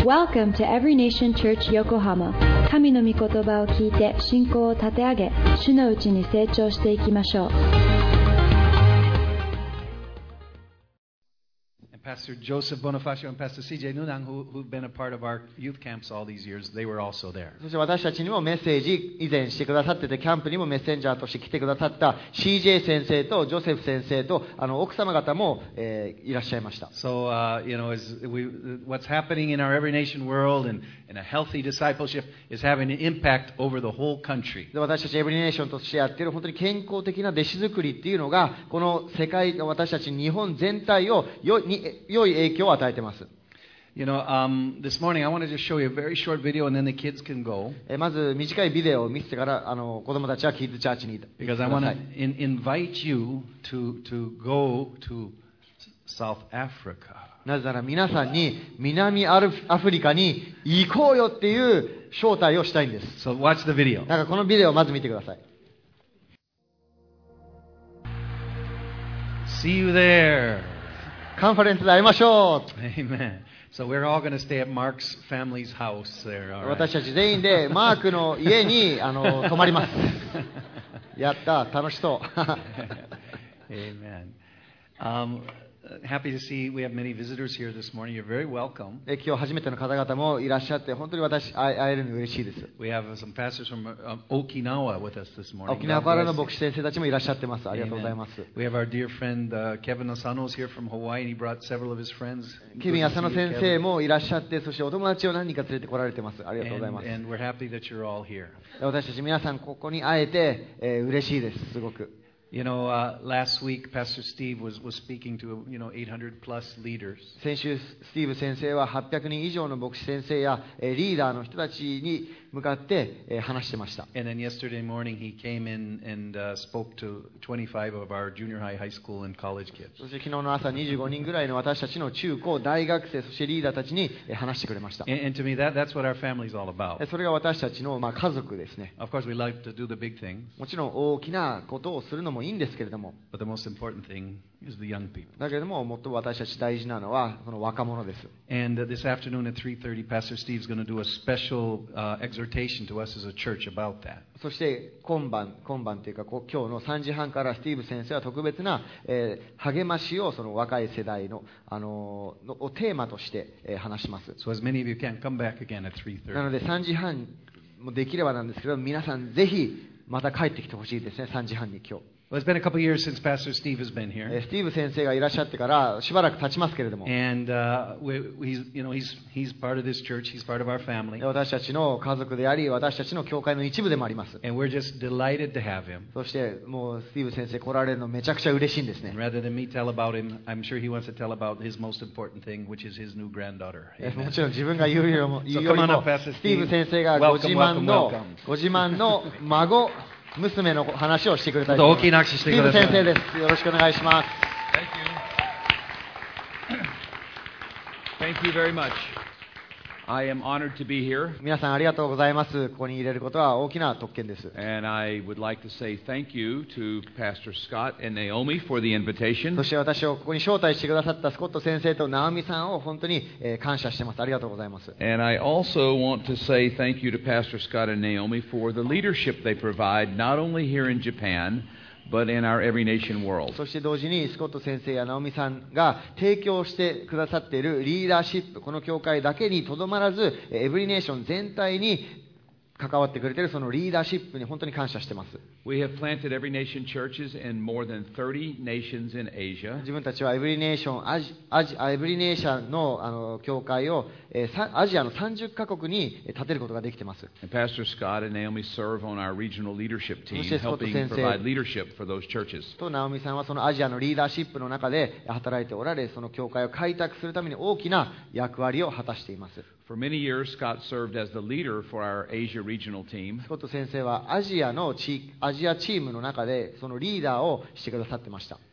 Welcome to Every Nation Church Yokohama. 神の御言葉を聞いて信仰を立て上げ、主のうちに成長していきましょう。 Pastor Joseph Bonifacio and Pastor CJ Nunang, who've been a part of our youth camps all these years, they were also there. そして私たちにもメッセージ以前してくださってて、キャンプにもメッセンジャーとして来てくださった CJ 先生とジョセフ先生と奥様方も、いらっしゃいました。 So, what's happening in our Every Nation world and a healthy discipleship is having an impact over the whole country. で、私たちエブリネーションとしてやっている本当に健康的な弟子作りっていうのが、この世界、私たち日本全体を良い影響を与えています。 This morning I want to just show you a very short video and then the kids can go. まず短いビデオを見せてから子供たちはキッズチャーチに行ってくだ Because さ I い。 want to invite you to go to South Africa. なぜなら皆さんに南アフリカに行こうよっていう招待をしたいんです。 So watch the video. だからこのビデオをまず見てください。 See you there. カンファレンスで会いましょう。 Amen. So we're all going to stay at Mark's family's house there. All right. 私たち全員でマークの家に泊まります。やった、楽しそう。 Amen. Happy to see we have many visitors here this morning. You're very welcome. 今日初めての方々もいらっしゃって本当に会えるの嬉しいです。 We have some pastors from Okinawa with us this morning. 沖縄からの牧師先生たちもいらっしゃってます。ありがとうございます。 We have our dear friend Kevin Asano's here from Hawaii, and he brought several of his friends. ケビン浅野先生もいらっしゃって、そしてお友達を何人か連れて来られてます。ありがとうございます。 And we're happy that you're all here. 私たち皆さんここに会えて、嬉しいです。すごく。 Last week Pastor Steve was speaking to 800 plus leaders. 先週スティーブ先生は800人以上の牧師先生やリーダーの人たちに向かって話してました。 And then yesterday morning he came in and spoke to 25 of our junior high school and college kids. そして昨日の朝25人ぐらいの私たちの中高大学生そしてリーダーたちに話してくれました。 And to me that's what our family is all about. それが私たちの家族ですね。 Of course we like to do the big things. もちろん大きなことをするのもいいんですけれども。 But the most important thing is the young people. だけれども最も私たち大事なのはこの若者です。 And this afternoon at 3:30 Pastor Steve's going to do a special exhortation to us as a church about that. そして今晩というか今日の3時半からスティーブ先生は特別な、励ましをその若い世代のをテーマとして、話します。 So as many of you can come back again at 3:30. なので3時半もできればなんですけど皆さんぜひまた帰ってきてほしいですね。3時半に今日。 Well, it's been a couple of years since Pastor Steve has been here. スティーブ先生がいらっしゃってからしばらく経ちますけれども。 And he's part of this church. He's part of our family. 私たちの家族であり、私たちの教会の一部でもあります。 And we're just delighted to have him. そしてもうスティーブ先生来られるのめちゃくちゃ嬉しいんですね。 And rather than me tell about him, I'm sure he wants to tell about his most important thing, which is his new granddaughter. もちろん自分が言うよりも、 So come on up, Pastor スティーブ先生がご自慢の孫娘の話をしてくれたいと思います。スティーブ先生です。よろしくお願いします。 Thank you very much. I am honored to be here. 皆さんありがとうございます。ここに入れることは大きな特権です。 And I would like to say thank you to Pastor Scott and Naomi for the invitation. そして私をここに招待してくださったスコット先生とナオミさんを本当に感謝してます。ありがとうございます。 And I also want to say thank you to Pastor Scott and Naomi for the leadership they provide, not only here in Japan, but in our Every Nation world. そして同時にスコット先生やナオミさんが提供してくださっているリーダーシップ、この教会だけにとどまらずエブリネーション全体に関わってくれているそのリーダーシップに本当に感謝しています。 We have planted Every Nation churches in more than 30 nations in Asia. 自分たちはエブリネーションの教会をアジアの30カ国に建てることができています。 And Pastor Scott and Naomi serve on our regional leadership team, helping provide leadership for those churches. とナオミさんはそのアジアのリーダーシップの中で働いておられ、その教会を開拓するために大きな役割を果たしています。 For many years, Scott served as the leader for our Asia regional team. スコット先生はアジアチームの中でそのリーダーをしてくださってました。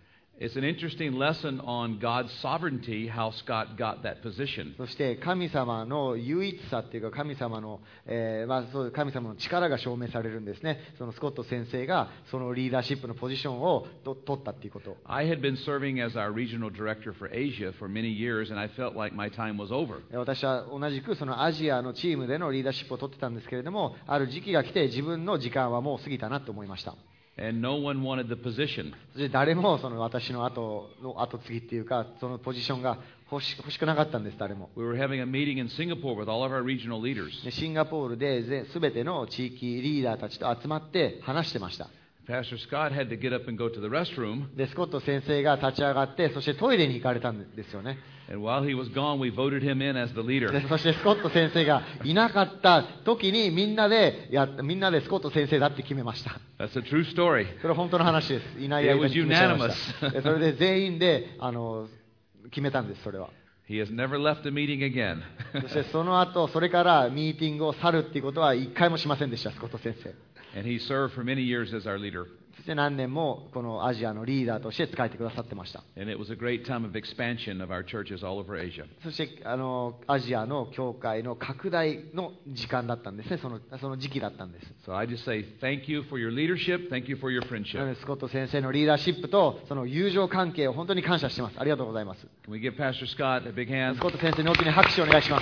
It's an interesting lesson on God's sovereignty, how Scott got that position. そして神様の唯一さっていうか神様の、そう神様の力が証明されるんですね。そのスコット先生がそのリーダーシップのポジションを取ったっていうこと。 I had been serving as our regional director for Asia for many years, and I felt like my time was over. 私は同じくそのアジアのチームでのリーダーシップを取ってたんですけれども、ある時期が来て自分の時間はもう過ぎたなと思いました。 And no one wanted the position. そして誰もその私の後継ぎっていうかそのポジションが欲しくなかったんです。誰も。 We were having a meeting in Singapore with all of our regional leaders. シンガポールで全ての地域リーダーたちと集まって話してました。 Pastor Scott had to get up and go to the restroom. でスコット先生が立ち上がってそしてトイレに行かれたんですよね。 And while he was gone, we voted him in as the leader. でそしてスコット先生がいなかった時にみんなでスコット先生だって決めました。 That's a true story. それは本当の話です。いない間に決めちゃいました。それで全員で決めたんです。それは。 He has never left a meeting again. そしてその後それからミーティングを去るっていうことは一回もしませんでした。スコット先生。 And he served for many years as our leader. そして何年もこのアジアのリーダーとして仕えてくださってました。 And it was a great time of expansion of our churches all over Asia. そしてアジアの教会の拡大の時間だったんですね。その時期だったんです。 So I just say thank you for your leadership, thank you for your なの friendship. でスコット先生のリーダーシップとその友情関係を本当に感謝してます。ありがとうございます。 Can we give Pastor Scott a big hand? スコット先生に大きな拍手をお願いします。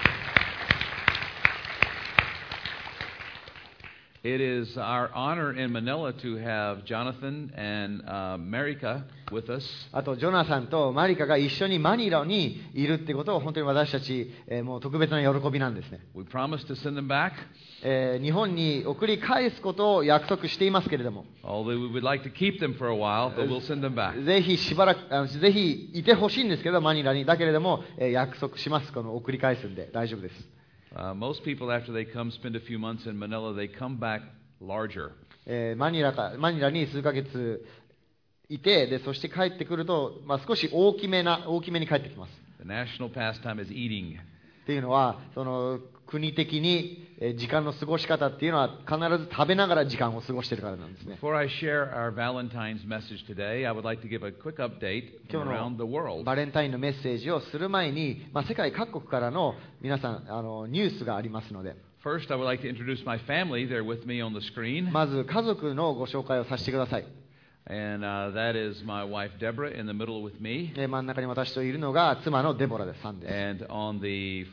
It is our honor in Manila to have Jonathan and Marika with us. あとジョナサンとマリカが一緒にマニラにいるってことを本当に私たち、もう特別な喜びなんですね。 We promised to send them back. 日本に送り返すことを約束していますけれども、 Although we would like to keep them for a while, but we'll send them back. ぜひしばらくぜひいてほしいんですけどマニラにだけれども、約束します。この送り返すんで大丈夫です。 Most people, after they come spend a few months in Manila, they come back larger. マニラに数ヶ月いて、でそして帰ってくると、少し大きめに帰ってきます。 The national pastime is eating. っていうのは、その国的に時間の過ごし方っていうのは必ず食べながら時間を過ごしているからなんですね。 Before I share our Valentine's message today, I would like to give a quick update from 今日 around the の world. バレンタインのメッセージをする前に、世界各国からの皆さんニュースがありますので、 First, I would like to introduce my family. They're with me on the screen. まず家族のご紹介をさせてください。 And that is my wife Deborah in the middle with me. 真ん中に私といるのが妻のデボラさんです。 And on the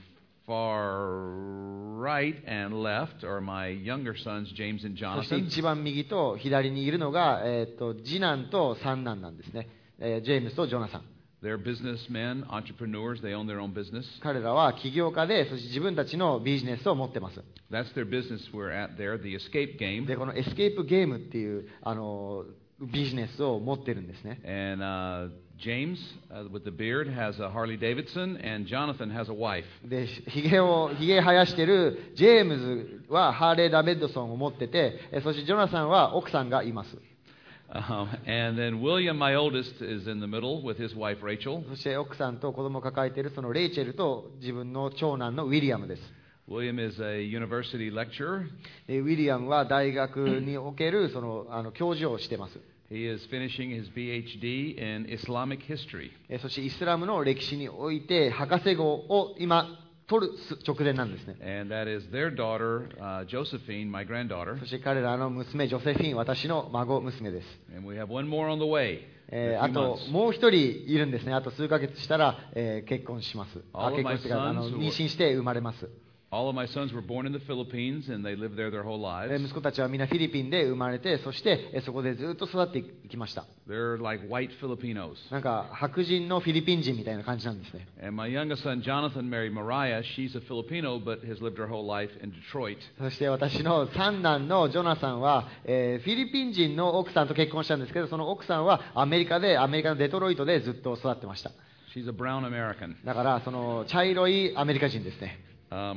far right and left are my younger sons, James and そして Jonathan. 一番右と左にいるのが、次男と三男なんですね。ジェームスとジョナサン。 They're businessmen, entrepreneurs. They own their own business. 彼らは起業家で、そして自分たちのビジネスを持ってます。 That's their business we're at there, the escape game. で、このエスケープゲームっていうビジネスを持ってるんですね。 And James, with the beard, has a Harley Davidson, and Jonathan has a wife. で、ひげ生やしてるジェームズはハーレー・ダビッドソンを持ってて、そしてジョナサンは奥さんがいます。 And then William, my oldest, is in the middle with his wife Rachel. そして奥さんと子供を抱えているそのレイチェルと自分の長男のウィリアムです。 William is a university lecturer. ウィリアムは大学における教授をしています。 He is finishing his PhD in Islamic history. そしてイスラムの歴史において博士号を今取る直前なんですね。 And that is their daughter, Josephine, my granddaughter. そして彼らの娘ジョセフィン、私の孫娘です。 And we have one more on the way. in a あ few と months. もう一人いるんですね。あと数ヶ月したら、結婚します。 All of 結 my 婚してから妊 sons who 娠して生まれます。 All of my sons were born in the Philippines, and they lived there their whole lives. 息子たちはみんなフィリピンで生まれて、そしてそこでずっと育っていきました。 They're like white Filipinos. なんか白人のフィリピン人みたいな感じなんですね。 And my youngest son, Jonathan, married Mariah. She's a Filipino, but has lived her whole life in Detroit. そして私の三男のジョナサンは、フィリピン人の奥さんと結婚したんですけど、その奥さんはアメリカのデトロイトでずっと育ってました。 She's a brown American. だからその茶色いアメリカ人ですね。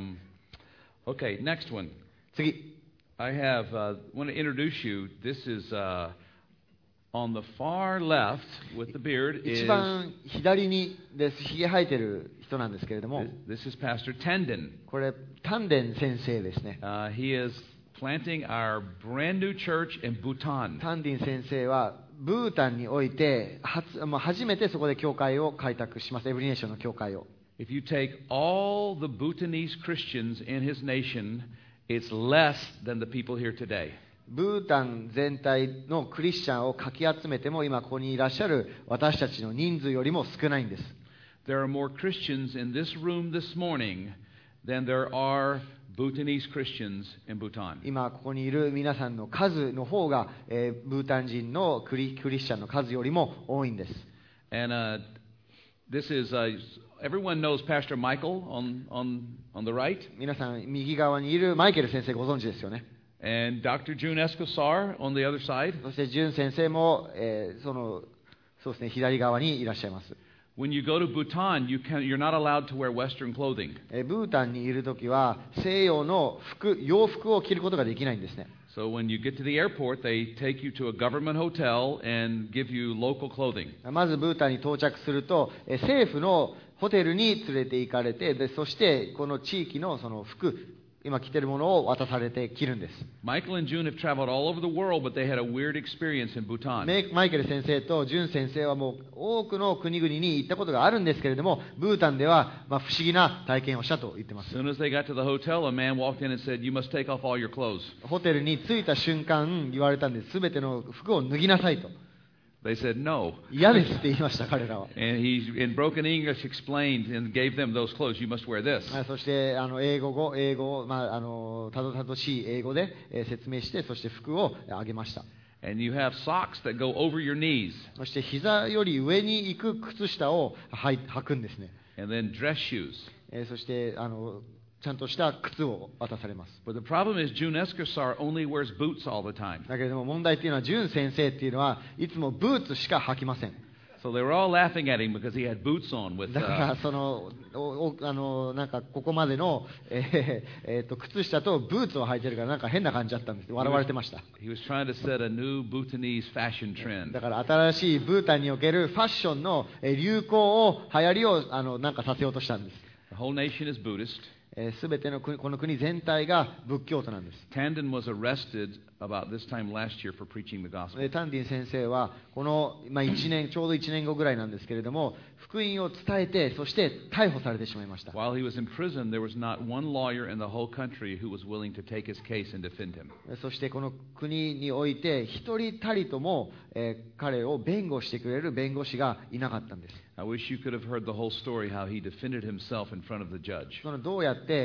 Okay, next one. 次。 I want to introduce you. This is on the far left with the beard 一 is 番左にですひげ生えてる人なんですけれども、 this is Pastor Tandon. これ丹田先生ですね。 He is planting our brand new church in Bhutan. タンディン先生はブータンにおいて初めてそこで教会を開拓します。エブリネーションの教会を。 If you take all the Bhutanese Christians in his nation, it's less than the people here today. ブータン全体のクリスチャンをかき集めても今ここにいらっしゃる私たちの人数よりも少ないんです。 There are more Christians in this room this morning than there are Bhutanese Christians in Bhutan. 今ここにいる皆さんの数の方が、ブータン人のクリスチャンの数よりも多いんです。 And this is everyone knows Pastor Michael on the right. 皆さん右側にいるマイケル先生ご存知ですよね。 And Dr. June Escosar on the other side. そしてジュン先生も、そうですね、左側にいらっしゃいます。 When you go to Bhutan, you're not allowed to wear Western clothing. ブータンにいるときは西洋の洋服を着ることができないんですね。 So when you get to the airport, they take you to a government hotel and give you local clothing. まずブータンに到着すると、政府のホテルに連れて行かれて、そしてこの地域のその服、今着てるものを渡されて着るんです。 Michael and June have traveled all over the world, but they had a weird experience in Bhutan. マイケル先生とジュン先生はもう多くの国々に行ったことがあるんですけれども、ブータンでは不思議な体験をしたと言ってます。 As soon as they got to the hotel, a man walked in and said, "You must take off all your clothes." ホテルに着いた瞬間言われたんです。すべての服を脱ぎなさいと。 They said no. 嫌ですって言いました彼らは。 And he, in broken English, explained and gave them those clothes. You must wear this. そして英語をたどしい英語で説明して、そして服をあげました。 And you have socks that go over your knees. そして膝より上に行く靴下を履くんですね。 And then dress shoes. そしてちゃんとした靴を渡されます。 But the problem is June Escosar only wears boots all the time. だけれども問題っていうのは、ジュン先生っていうのはいつもブーツしか履きません。 So they were all laughing at him because he had boots on with. だからなんかここまでの靴下とブーツを履いてるからなんか変な感じだったんです。笑われてました。 He was trying to set a new Bhutanese fashion trend. だから新しいブータンにおけるファッションの流行流行りをなんかさせようとしたんです。 The whole nation is Buddhist. すべてのこの国全体が仏教徒なんです。 Tandon was arrested about this time last year for preaching the gospel. タンディン先生はこの、ちょうど1年後ぐらいなんですけれども、福音を伝えて、そして逮捕されてしまいました。 While he was in prison, there was not one lawyer in the whole country who was willing to take his case and defend him. そしてこの国において一人たりとも、彼を弁護してくれる弁護士がいなかったんです。 I wish you could have heard the whole story how he defended himself in front of the judge. どうやって、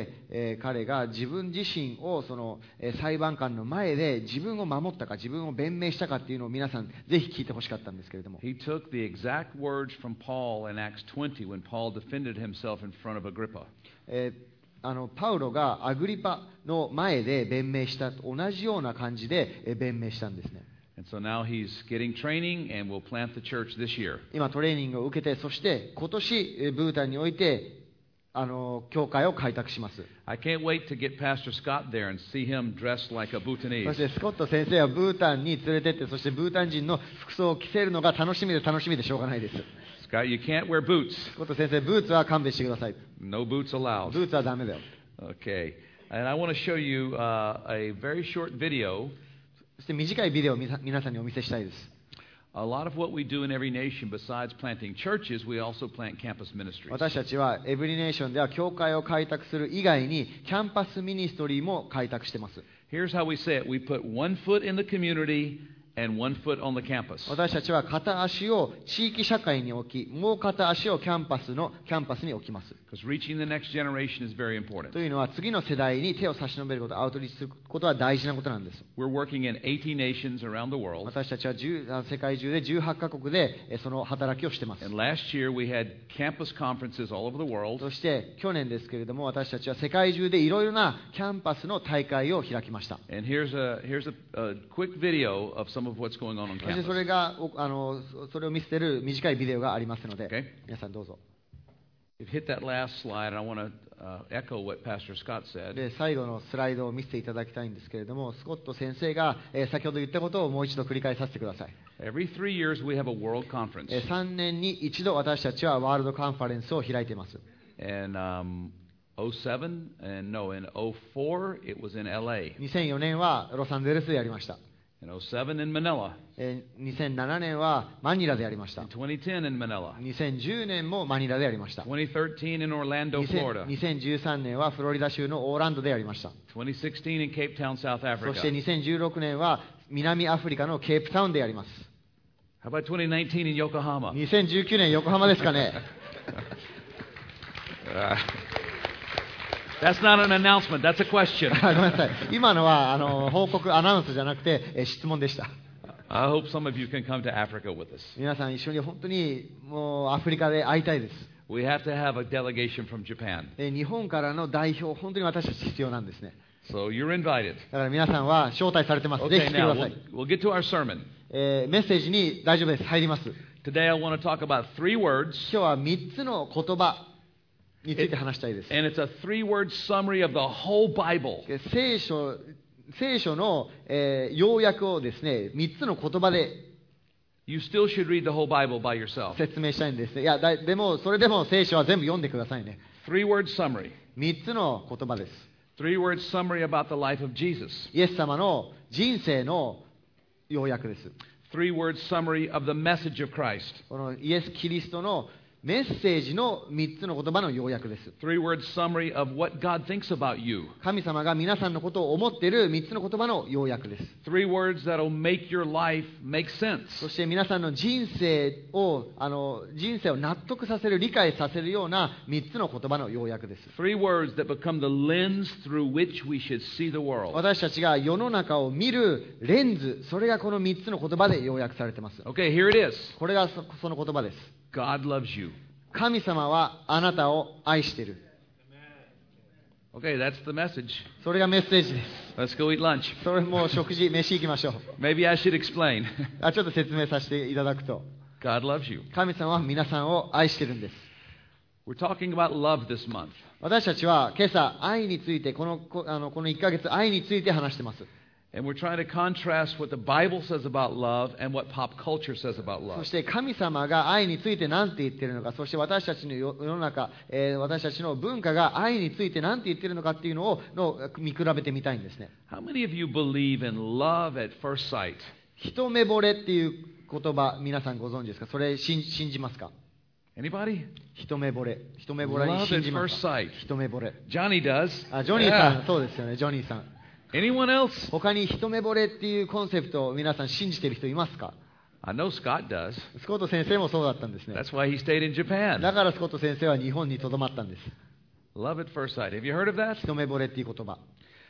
彼が自分自身を裁判官の前で自分を守ったか、自分を弁明したかっていうのを皆さんぜひ聞いてほしかったんですけれども。 He took the exact words from Paul in Acts 20 when Paul defended himself in front of Agrippa. パウロがアグリパの前で弁明したと同じような感じで弁明したんですね。 And so now he's getting training and will plant the church this year. 今トレーニングを受けて、そして今年ブータンにおいて教会を開拓します。 I can't wait to get Pastor Scott there and see him dressed like a そ Bhutanese. してスコット先生はブータンに連れてって、そしてブータン人の服装を着せるのが楽しみでしょうがないです。 Scott, you can't wear boots. スコット先生、ブーツは勘弁してください。 No boots allowed. ブーツはダメだよ。 Okay. And I want to show you a very short video. そして短いビデオを皆さんにお見せしたいです。 A lot of what we do in every nation, besides planting churches, we also plant campus ministries. 私たちはエブリネーションでは教会を開拓する以外にキャンパスミニストリーも開拓しています。 Here's how we say it. We put one foot in the community and one foot on the campus. 私たちは片足を地域社会に置き、もう片足をキャンパスに置きます。 Because reaching the next generation is very important. というのは次の世代に手を差し伸べること、アウトリーチすることは大事なことなんです。 We're working in 80 nations around the world. 私たちは世界中で18カ国でその働きをしています。 And last year we had campus conferences all over the world. そして去年ですけれども、私たちは世界中でいろいろなキャンパスの大会を開きました。 And here's a quick video of some of what's going on そして campus. それを見せている短いビデオがありますので、 Okay. 皆さんどうぞ。 You've hit that last slide, and I want to echo what Pastor Scott said. で最後のスライドを見せていただきたいんですけれども、スコット先生が先ほど言ったことをもう一度繰り返させてください。 Every 3 years we have a world conference. 3年に一度私たちはワールドカンファレンスを開いています。 And 07 and no, in 04 it was in LA. 2004年はロサンゼルスでやりました。 In 07 in Manila. 2007年はマニラでやりました。 In 2010 in Manila. 2010年もマニラでやりました。 2013 in Orlando, Florida. 2013年はフロリダ州のオーランドでやりました。 2016 in Cape Town, South そして Africa. 2016年は南アフリカのケープタウンでやります。 How about 2019 in Yokohama? 2019年横浜ですかね。 That's not an announcement, that's a question. ごめんなさい。今のは報告、アナウンスじゃなくて、質問でした。 I hope some of you can come to Africa with us. 皆さん一緒に本当にもうアフリカで会いたいです。 We have to have a delegation from Japan. 日本からの代表、本当に私たち必要なんですね。 So you're invited. だから皆さんは招待されてます。ぜひ Okay, 来てく now ださい。 we'll get to our sermon. メッセージに大丈夫です。入ります。 Today I want to talk about 3 words. 今日は3つの言葉について話したいです。 And it's a 3-word summary of the whole Bible. 聖書の、要約をですね、3つの言葉で You still should read the whole Bible by yourself. 説明したいんですね。いや、でも、それでも聖書は全部読んでくださいね。 3-word summary. 3つの言葉です。 3-word summary about the life of Jesus. イエス様の人生の要約です。 3-word summary of the message of Christ. このイエス・キリストのメッセージの3つの言葉の要約です。 3-word summary of what God thinks about you. 神様が皆さんのことを思っている3つの言葉の要約です。 3 words that'll make your life make sense. そして皆さんの人生を納得させる、理解させるような3つの言葉の要約です。 3 words that become the lens through which we should see the world. 私たちが世の中を見るレンズ、それがこの3つの言葉で要約されています。 Okay, here it is. これがその言葉です。 God loves you. 神様はあなたを愛している。 Okay, that's the message. それがメッセージです。 Let's go eat lunch. それもう食事、飯行きましょう。 Maybe I should explain. ちょっと説明させていただくと、 God loves you. 神様は皆さんを愛しているんです。 We're talking about love this month. 私たちは今朝、愛についてこの1ヶ月、愛について話しています。 And we're trying to contrast what the Bible says about love and what pop culture says about そ love. して神様が愛について何て言っているのか、そして私たちの世の中、私たちの文化が愛について何て言っているのかっていうのを見比べてみたいんですね。 How many of you believe in love at first sight? 一目惚れっていう言葉、皆さんご存知ですか？それ信じますか？ Anybody? 一目惚れに信じますか？ Love at first sight. 一目惚れ。 Johnny does. ジョニーさん、そうですよね、ジョニーさん。 Anyone else? 他に一目惚れっていうコンセプトを皆さん信じている人いますか？ I know Scott does. スコット先生もそうだったんですね。 That's why he stayed in だ Japan. からスコット先生は日本にとどまったんです。 Love at first sight. Have you heard of that? 一目惚れっていう言葉。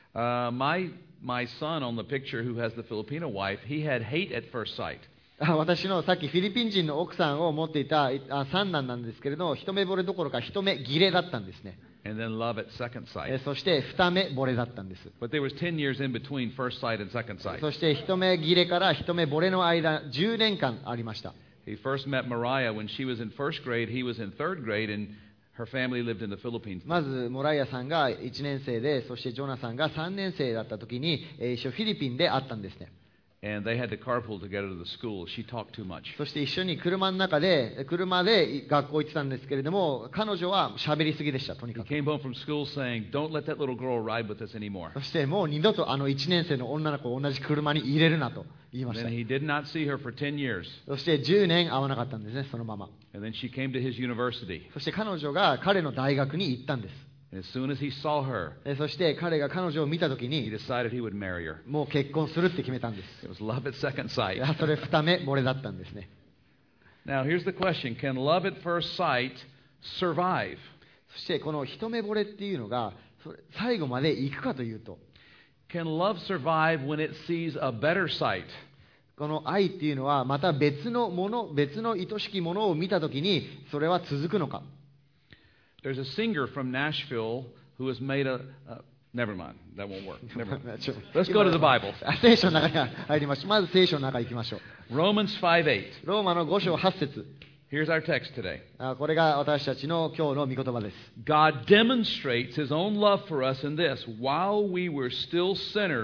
My son on the picture who has the Filipino wife, he had hate at first sight. 私のさっきフィリピン人の奥さんを持っていた三男なんですけれど、一目惚れどころか一目切れだったんですね。 And then love at second sight. そして二目惚れだったんです。 But there was 10 years in between first sight and second sight. そして一目切れから一目惚れの間10年間ありました。 He first met Mariah when she was in first grade. He was in third grade, and her family lived in the Philippines. まずモライアさんが1年生で、そしてジョナさんが3年生だった時に一緒フィリピンで会ったんですね。 And they had to carpool together to the school. She talked too much. そして一緒に車で学校行ってたんですけれども、彼女は喋りすぎでした、とに He かく。 came home from school saying, "Don't let that little girl ride with us anymore." そしてもう二度と1年生の女の子を同じ車に入れるなと言いまし Then た。 he did not see her for 10 years. そして10年会わなかったんですね、そのまま。 And then she came to his university. そして彼女が彼の大学に行ったんです。 And as soon as he saw her, そして彼が彼女を見たとき he に、 decided he would marry her. もう結婚するって決めたんです。 It was love at second sight. それ二目惚れだったんですね。 Now, here's the question. Can love at first sight survive? そしてこの一目惚れっていうのが、最後まで行くかというと、 Can love survive when it sees a better sight? この愛っていうのはまた別の愛しきものを見たときに、それは続くのか。 There's a singer from Nashville who has made never mind. That won't work. Never mind. Let's go to the Bible. 聖書の中に入りましょう。まず聖書の中に行きましょう。 Romans 5:8. ローマの5章8節。 Here's our text today. これが私たちの今日の御言葉です。 God demonstrates his own love for us in this: while we were still sinners,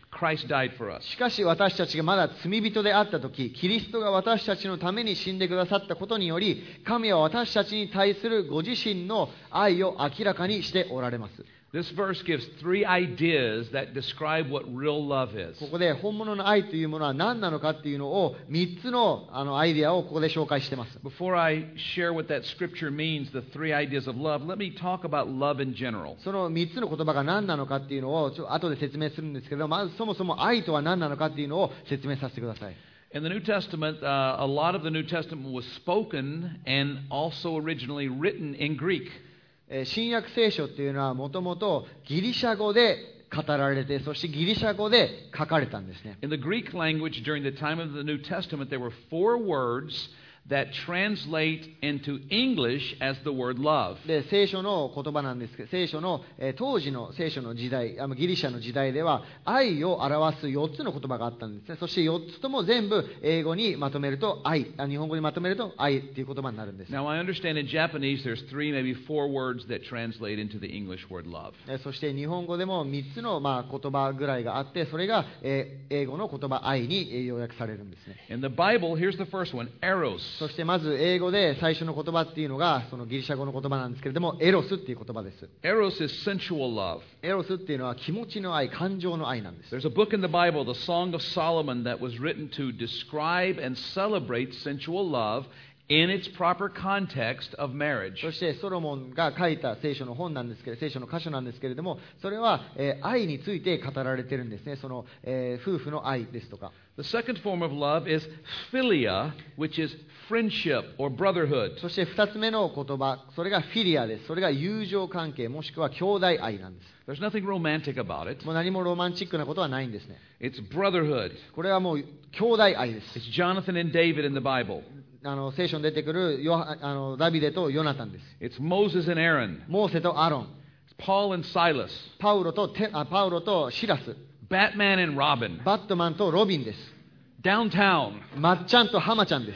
Christ died for us. しかし私たちがまだ罪人であったとき、キリストが私たちのために死んでくださったことにより、神は私たちに対するご自身の愛を明らかにしておられます。 This verse gives three ideas that describe what real love is. ここで本物の愛というものは何なのかっていうのを3つのアイデアをここで紹介しています。 Before I share what that scripture means, the three ideas of love, let me talk about love in general. その3つの言葉が何なのかっていうのを後で説明するんですけど、まずそもそも愛とは何なのかっていうのを説明させてください。 In the New Testament, a lot of the New Testament was spoken and also originally written in Greek. 新約聖書っていうのはもともとギリシャ語で語られて、そしてギリシャ語で書かれたんですね。 In the Greek language during the time of the New Testament, there were 4 words that translate into English as the word love. で、聖書の言葉なんですけど、聖書の、当時の聖書の時代、ギリシャの時代では愛を表す4つの言葉があったんですね。そして4つとも全部英語にまとめると愛、日本語にまとめると愛っていう言葉になるんです。 Now I understand in Japanese there's 3, maybe 4 words that translate into the English word love. そして日本語でも3つの言葉ぐらいがあって、それが英語の言葉愛に要約されるんですね。 In the Bible, here's the first one, eros. そしてまず英語で最初の言葉っていうのがそのギリシャ語の言葉なんですけれども、エロスっていう言葉です。 Eros is sensual love. エロスっていうのは気持ちの愛、感情の愛なんです。 There's a book in the Bible, the Song of Solomon, that was written to describe and celebrate sensual love in its proper context of marriage. そしてソロモンが書いた聖書の本なんですけれど、聖書の箇所なんですけれども、それは、愛について語られているんですね。その、夫婦の愛ですとか。 The second form of love is philia, which is friendship or brotherhood. そして2つ目の言葉、それがフィリアです。それが友情関係もしくは兄弟愛なんです。 There's nothing romantic about it. もう何もロマンチックなことはないんですね。 It's brotherhood. これはもう兄弟愛です。 It's Jonathan and David in the Bible. 聖書に出てくるダビデとヨナタンです。 It's Moses and Aaron. モーセとアロン。 It's Paul and Silas. パウロとシラス。 Batman and Robin. バットマンとロビンです。 Downtown. まっちゃんとハマちゃんです。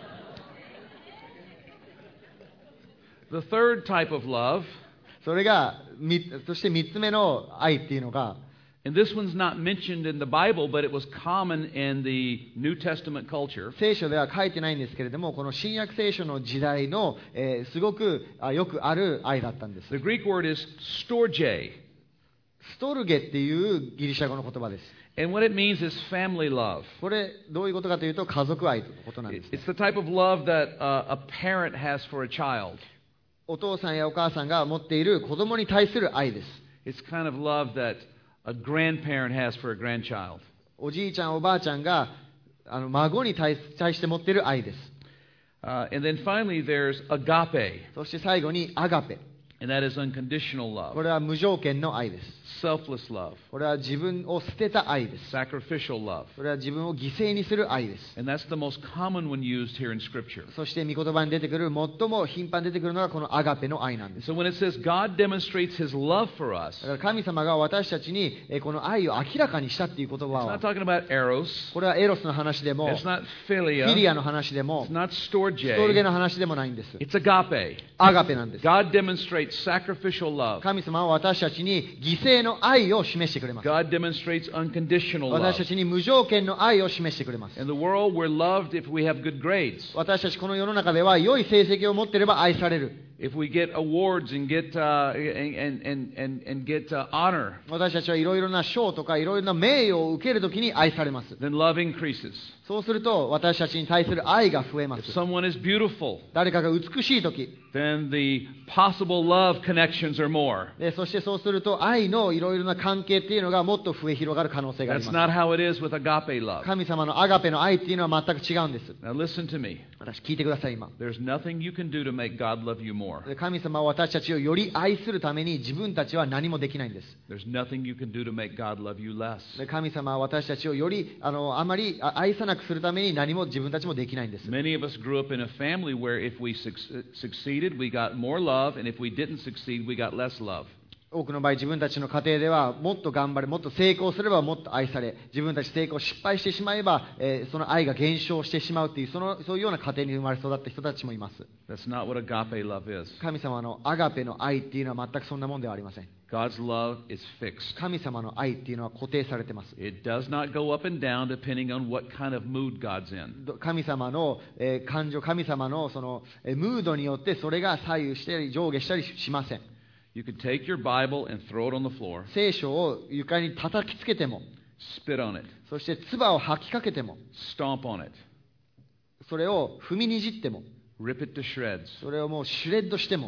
The third type of love. それがそして3つ目の愛っていうのが、 And this one's not mentioned in the Bible, but it was common in the New Testament culture. 聖書では書いてないんですけれども、この新約聖書の時代の、すごくよくある愛だったんです。 The Greek word is storge. ストルゲっていうギリシャ語の言葉です。 And what it means is family love. これどういうことかというと家族愛ということなんです、ね。 It's the type of love that a parent has for a child. お父さんやお母さんが持っている子供に対する愛です。 It's kind of love that a grandparent has for a grandchild. おじいちゃんおばあちゃんが孫に対して持っている愛です。 And then finally there's agape. そして最後にアガペ。 And that is unconditional love. これは無条件の愛です。 Selfless love. これは自分を捨てた愛です。 Sacrificial love. これは自分を犠牲にする愛です。 And that's the most common one used here in Scripture. そして御言葉に出てくる最も頻繁に出てくるのがこのアガペの愛なんです。 So when it says God demonstrates His love for us, だから神様が私たちにこの愛を明らかにしたっていう言葉 it's は、 not talking about eros. これはエロスの話でも、 It's not フィリ philia. アの話でも、 It's not ストルゲ storge. の話でもないんです。 It's agape. アガペなんです。 God demonstrates sacrificial love. 神様は私たちに犠牲の愛を示してくれます。 God demonstrates unconditional 私 love. たちに無条件の愛を示してくれます。 In the world, we're loved if we have good grades. 私たちこの世の中では良い成績を持っていれば愛される。 If we get awards and get honor, 私たちはいろいろな賞とかいろいろな名誉を受けるときに愛されます。 then love increases. そうすると私たちに対する愛が増えま If す。 someone is beautiful, 誰かが美しいとき、 then the possible love connections are more. そしてそうすると愛のいろいろな関係っていうのがもっと増え広がる可能性があり That's ま not how it is with agape す。 love. 神様のアガペの愛っていうのは全く違うんです。 Now listen to me. 私聞いてください今。 There's nothing you can do to make God love you more. 神様は私たちをより愛するために自分たちは何もできないんです。 There's nothing you can do to make God love you less. 神様は私たちをよりあまり愛さなくするために何も自分たちもできないんです。 Many of us grew up in a family where if we succeeded, we got more love, and if we didn't succeed, we got less love. 多くの場合自分たちの家庭ではもっと頑張れ、もっと成功すればもっと愛され、自分たち成功失敗してしまえば、その愛が減少してしまうというそういうような家庭に生まれ育った人たちもいます。 That's not what agape love is. 神様のアガペの愛っていうのは全くそんなもんではありません。 God's love is fixed. 神様の愛っていうのは固定されてます。 It does not go up and down depending on what kind of mood God's in. 神様の、感情、神様のその、ムードによってそれが左右したり上下したりしません。 You can take your Bible and throw it on the floor, 聖書を床に叩きつけても、 spit on it, そして唾を吐きかけても、 stomp on it, それを踏みにじっても、 rip it to shreds. それをもうシュレッドしても、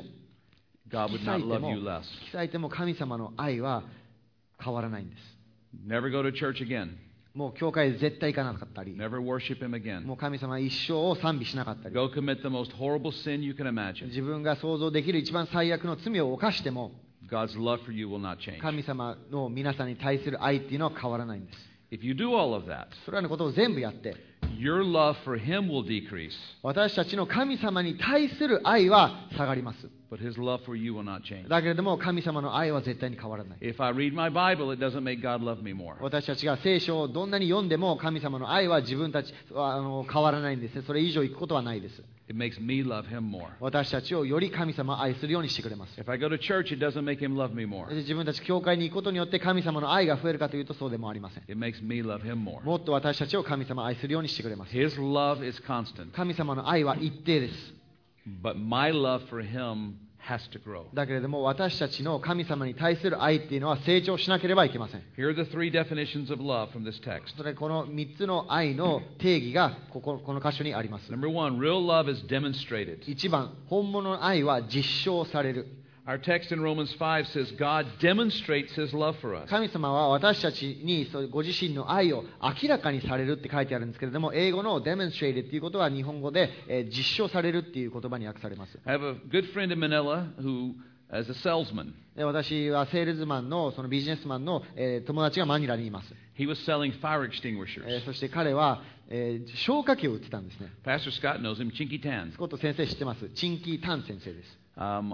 God 引 would き裂 not いて love も you less. 引き裂いても神様の愛は変わらないんです。 Never go to church again. もう教会絶対行かなかったり、 Never worship Him again. もう神様一生を賛美しなかったり、 Go commit the most horrible sin you can imagine. 自分が想像できる一番最悪の罪を犯しても、 God's love for you will not change. 神様の皆さんに対する愛っていうのは変わらないんです。 If you do all of that, それらのことを全部やって、 your love for Him will decrease, 私たちの神様に対する愛は下がります。 but His love for you will not change. だけれども神様の愛は絶対に変わらない。 If I read my Bible, it doesn't make God love me more. 私たちが聖書をどんなに読んでも神様の愛は自分たちは変わらないんですね。それ以上いくことはないです。 It makes me love Him more. 私たちをより神様を愛するようにしてくれます。 If I go to church, it doesn't make Him love me more. 自分たち教会に行くことによって神様の愛が増えるかというとそうでもありません。 It makes me love Him more. もっと私たちを神様を愛するようにしてくれます。 His love is constant, 神様の愛は一定です。 but my love for Him has to grow. だけれども私たちの神様に対する愛っていうのは成長しなければいけません。 Here are the three definitions of love from this text. それこの3つの愛の定義がこの箇所にあります。 Number one, real love is demonstrated. 1番、本物の愛は実証される。 Our text in Romans 5 says God demonstrates His love for us. 神様は私たちにご自身の愛を明らかにされるって書いてあるんですけれども、英語の demonstrated っていうことは日本語で実証されるっていう言葉に訳されます。 I have a good friend in Manila who is a salesman. 私はセールズマンのそのビジネスマンの友達がマニラにいます。 He was selling fire extinguishers. そして彼は消火器を売ってたんですね。 Pastor Scott knows him, Chinky Tan. スコット先生知ってます。チンキー・タン先生です。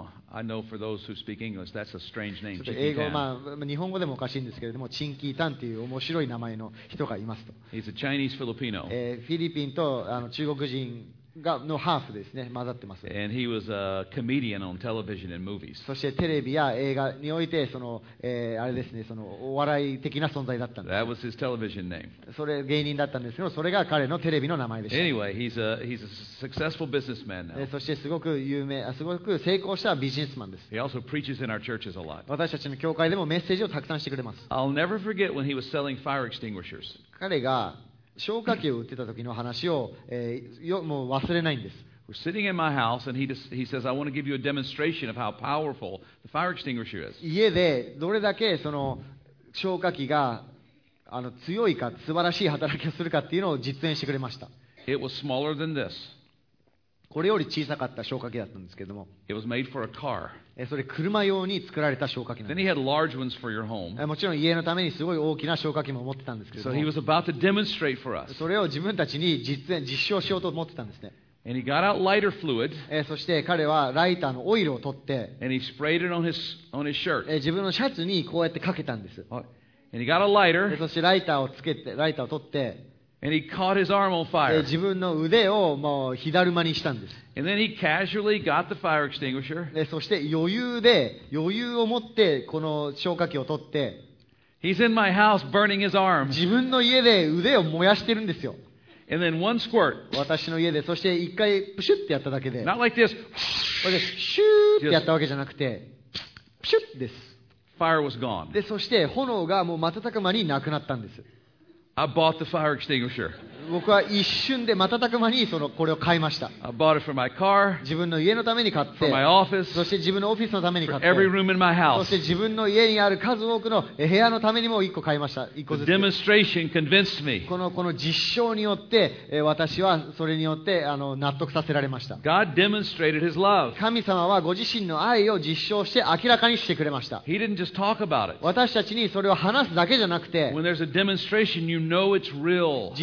I know for those who speak English, that's a strange name. 英 Chinky 語、 Tan. 日本語でもおかしいんですけれども、チンキー・タンという面白い名前の人がいますと。 He's a Chinese Filipino. フィリピンと中国人のハーフですね、混ざってます。 And he was a comedian on television and movies. そしてテレビや映画においてあれですね、そのお笑い的な存在だったんで That was his television name. す。それ芸人だったんですけど、それが彼のテレビの名前でした。 Anyway, he's a successful businessman now. そしてすごくすごく成功したビジネスマンです。 He also preaches in our churches a lot. 私たちの教会でもメッセージをたくさんしてくれます。 I'll never forget when he was selling fire extinguishers. 彼が消火器を売ってた時の話を、もう忘れないんです。 We're sitting in my house, and he says, I want to give you a demonstration of how powerful the fire extinguisher is. 家でどれだけその消火器が強いか素晴らしい働きをするかっていうのを実演してくれました。 It was smaller than this. これより小さかった消火器だったんですけども、 It was made for a car. それ車用に作られた消火器なん Then で he had large ones for your home. す。もちろん家のためにすごい大きな消火器も持ってたんですけれど So he も、 was about to demonstrate for us. それを自分たちに実証しようと思ってたんですね。 And he got out lighter fluid, そして彼はライターのオイルを取って、 and he sprayed it on his shirt. 自分のシャツにこうやってかけたんです。 And he got a lighter, そしてライターを取って、 and he caught his arm on fire. 自分の腕をもう火だるまにしたんです。 And then he casually got the fire extinguisher. そして余裕を持ってこの消火器を取って、 He's in my house burning his arm. 自分の家で腕を燃やしてるんですよ。 And then one squirt, 私の家で、そして一回プシュッてやっただけで、 not like this, これでシューってやったわけじゃなくて、プシュッです。 fire was gone. で、そして炎がもう瞬く間になくなったんです。 I bought the fire extinguisher. 僕は一瞬で瞬く間にこれを買いました。 I bought it for my car, 自分の家のために買っ for て、 my office, そして自分のオフィスのために買 for って、 every room in my そ house. して自分の家にある数多くの部屋のためにも1個買いました。1個 The ずつ。 demonstration convinced me. この実証によって、私はそれによって納得させられました。 God demonstrated his love. 神様はご自身の愛を実証して明らかにしてくれました。 He didn't just talk about it. 私たちにそれを話すだけじゃなくて、 When there's a demonstration, you know it's real. 実証さ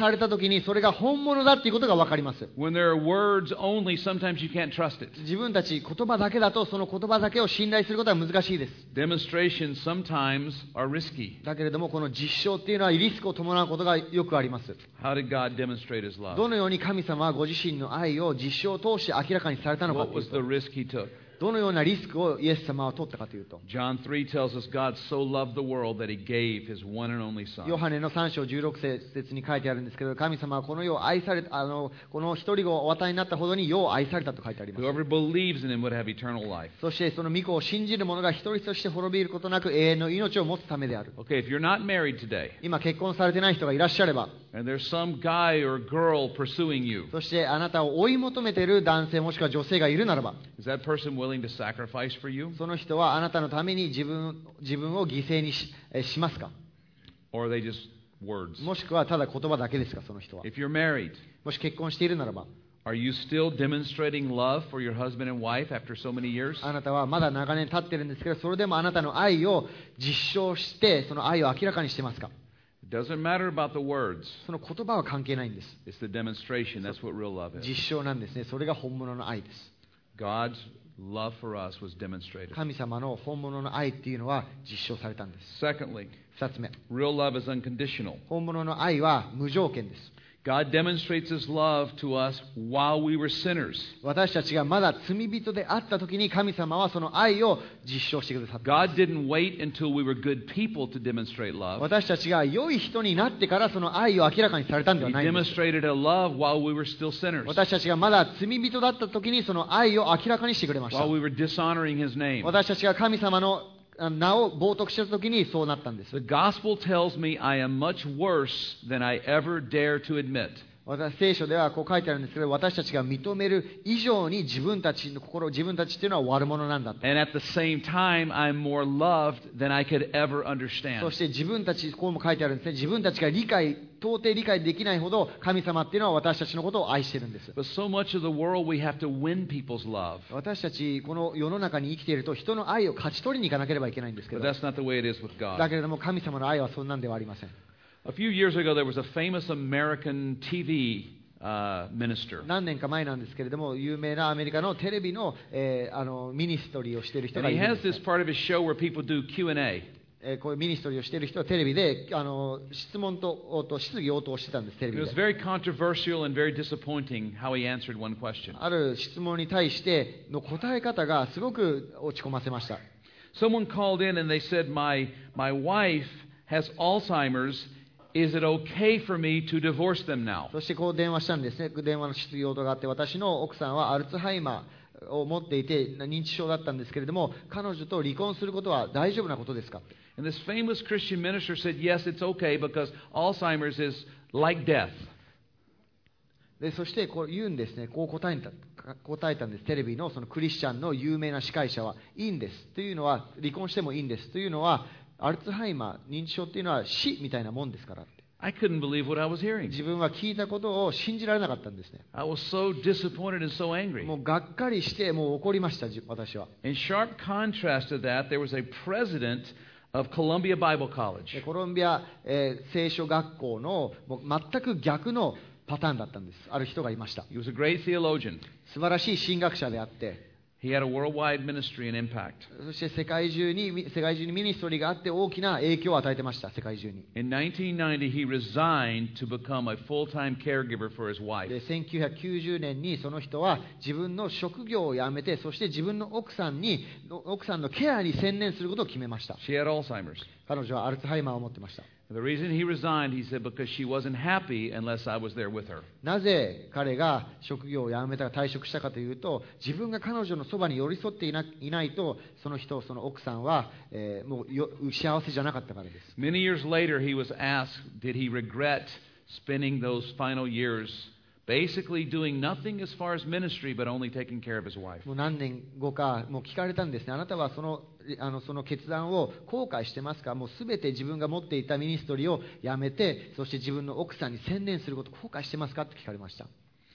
されたときにそれが本物だっていうことが分かります。 When there are words only, sometimes you can't trust it. 自分たち言葉だけだとその言葉だけを信頼することは難しいです。 Demonstrations sometimes are risky. だけれどもこの実証っていうのはリスクを伴うことがよくあります。 How did God demonstrate His ど love? のように神様はご自身の愛を実証を通して明らかにされたのか What とい was う the と、 risk He took? どのようなリスクをイエス様は取ったかというと、 John 3 tells us God so loved the world that He gave His one and only ヨ Son. ハネの3章16節に書いてあるんですけど、神様はこの世を愛されこの一人子をお与えになったほどに世を愛されたと書いてあります。 Whoever believes in Him would have eternal life. そしてその御子を信じる者が一人として滅びることなく永遠の命を持つためである。 Okay, if you're not married today, 今結婚されてない人がいらっしゃれば、 and there's some guy or girl pursuing you, そしてあなたを追い求めている男性もしくは女性がいるならば、 is that person willing to sacrifice for you? その人はあなたのために自分を犠牲にしますか？ Or are they just words? もしくはただ言葉だけですか？その人は。 If you're married, もし結婚しているならば、 are you still demonstrating love for your husband and wife after so many years? あなたはまだ長年経ってるんですけど、それでもあなたの愛を実証して、その愛を明らかにしてますか？ It doesn't matter about the words. その言葉は関係ないんです。 It's the demonstration. That's what real love is. 実証なんですね。それが本物の愛です。 God's love for us was demonstrated. 神様の本物の愛っていうのは実証されたんです。 Secondly, 2つ目、 real love is unconditional. 本物の愛は無条件です。 God demonstrates His love to us while we were sinners. 私たちがまだ罪人であった時に神様はその愛を実証してくださった。 God didn't wait until we were good people to demonstrate love. 私たちが良い人になってからその愛を明らかにされたんで He はないんです。 demonstrated a love while we were still sinners. 私たちがまだ罪人だった時にその愛を明らかにしてくれました。 While we were dishonoring His name. 私たちが神様の名を冒涜した時にそうなったんです。 The gospel tells me I am much worse than I ever dare to admit. 聖書ではこう書いてあるんですけど、私たちが認める以上に自分たちの心、自分たちっていうのは悪者なんだと。 And at the same time, I'm more loved than I could ever そ understand. して自分たち、こうも書いてあるんですね。自分たちが到底理解できないほど神様っていうのは私たちのことを愛してるんです。 But so much of the world, we have to win people's love. 私たちこの世の中に生きていると人の愛を勝ち取りに行かなければいけないんですけ But ど、 that's not the way it is with だ God. けれども神様の愛はそんなんではありません。 A few years ago, there was a famous American TV minister. 何年か前なんですけれども、有名なアメリカのテレビの、ミニストリーをしている人 And が he いるん has です this part of his show where people do Q&A. こういうミニストリーをしている人はテレビで質問と質疑応答をしてたんです、テレ It ビ was で。 very controversial and very disappointing how he answered one question. ある質問に対しての答え方がすごく落ち込ませました。 Someone called in and they said, My wife has Alzheimer's. Is it okay for me to divorce them now? そしてこう電話したんですね。電話の質疑応答があって、私の奥さんはアルツハイマーを持っていて認知症だったんですけれども、彼女と離婚することは大丈夫なことですか？ And this famous Christian minister said, Yes, it's okay because Alzheimer's is like death. でそしてこう言うんですね。こう答えたんです。テレビのそのクリスチャンの有名な司会者は、いいんですというのは、離婚してもいいんですというのは、アルツハイマー、認知症っていうのは死みたいなもんですからって。 I couldn't believe what I was hearing. 自分は聞いたことを信じられなかったんですね。 I was so disappointed and so angry. もうがっかりしてもう怒りました、私は。 In sharp contrast to that, there was a president of Columbia Bible College. コロンビア、聖書学校のもう全く逆のパターンだったんです。ある人がいました。 He was a great theologian. 素晴らしい神学者であって、 He had a worldwide ministry and impact. そして世界中にミニストリーがあって大きな影響を与えてました、世界中に。 In 1990, he resigned to become a full-time caregiver for his wife. で1990年にその人は自分の職業を辞めて、そして自分の奥さんのケアに専念することを決めました。 She had Alzheimer's. 彼女はアルツハイマーを持ってました。 The reason he resigned, he said, because she wasn't happy unless I was there with her. なぜ彼が職業を辞めた退職したかというと、自分が彼女のそばに寄り添っていないと、その奥さんは、もう幸せじゃなかったからです。 Many years later, he was asked, did he regret spending those final years basically doing nothing as far as ministry, but only taking care of his wife? もう何年後かもう聞かれたんですね。あなたはその決断を後悔してますか？もうすべて自分が持っていたミニストリーをやめて、そして自分の奥さんに専念することを後悔してますかって聞かれました。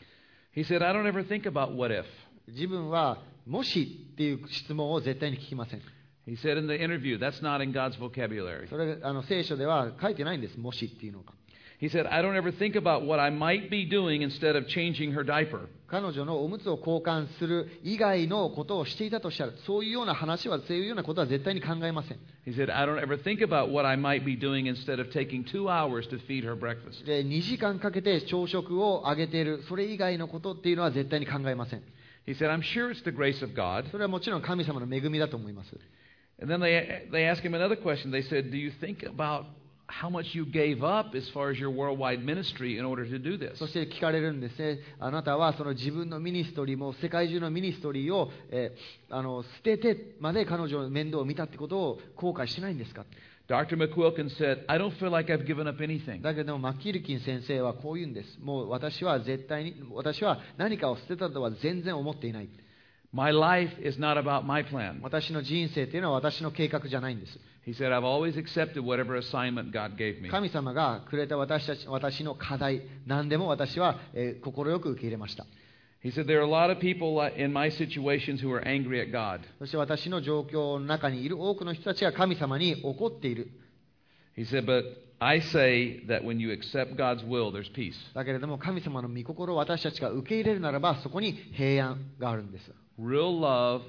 He said, I don't ever think about what if. 自分はもしっていう質問を絶対に聞きません。 He said in the interview, that's not in God's vocabulary. それ聖書では書いてないんです。もしっていうのが。 He said, I don't ever think about what I might be doing instead of changing her diaper. 彼女のおむつを交換する以外のことをしていたとしたら、そういうような話は、そういうようなことは絶対に考えません。 He said, I don't ever think about what I might be doing instead of taking 2 hours to feed her breakfast. で、2時間かけて朝食をあげている、それ以外のことっていうのは絶対に考えません。 He said, I'm sure it's the grace of God. それはもちろん神様の恵みだと思います。 And then they asked him another question. They said, do you think about how much you gave up as far as your worldwide ministry in order to do this? そして聞かれるんですね。あなたはその自分のミニストリーも世界中のミニストリーを、捨ててまで彼女の面倒を見たってことを後悔してないんですか？ Dr. McQuilkin said, I don't feel like I've given up anything. だけどマッキルキン先生はこう言うんです。もう私は何かを捨てたとは全然思っていない。 My life is not about my plan. 私の人生というのは私の計画じゃないんです。 He said, I've always accepted whatever assignment God gave me. 神様がくれた私の課題、何でも私は快く受け入れました。 He said, there are a lot of people in my situations who are angry at God. そして私の状況の中にいる多くの人たちが神様に怒っている。 He said, but I say that when you accept God's will, there's peace. だけれども神様の御心を私たちが受け入れるならばそこに平安があるんです。 Real love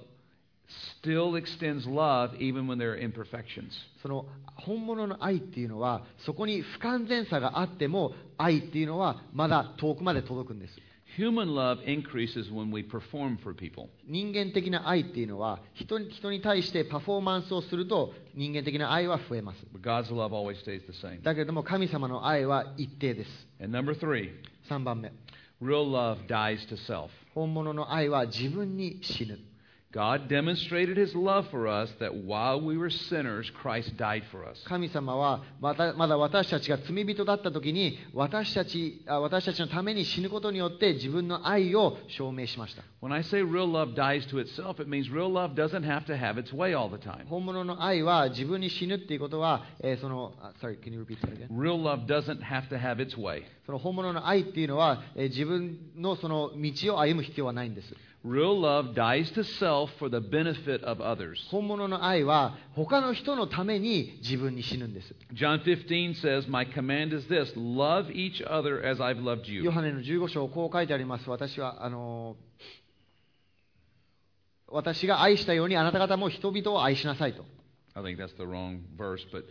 still extends love even when there are imperfections. その本物の愛っていうのはそこに不完全さがあっても愛っていうのはまだ遠くまで届くんです。 Human love increases when we perform for people. 人間的な愛っていうのは人に対してパフォーマンスをすると人間的な愛は増えます。 But God's love always stays the same. だけれども神様の愛は一定です。 And number 3, 3番目。 real love dies to self. 本物の愛は自分に死ぬ。 God demonstrated His love for us that while we were sinners, Christ died for us. 神様はまだ私たちが罪人だった時に私たちのために死ぬことによって自分の愛を証明しました。 When I say real love dies to itself, it means real love doesn't have to have its way all the time. 本物の愛は自分に死ぬっていうことは、Sorry, can you repeat that again? Real love doesn't have to have its way. その本物の愛っていうのは、自分のその道を歩む必要はないんです。 Real love dies to self for the benefit of others. 本物の愛は他の人のために自分に死ぬんです。 John 15 says, My command is this, love each other as I've loved you. ヨハネの15章こう書いてあります。私が愛したようにあなた方も人々を愛しなさいと。 I think that's the wrong verse, but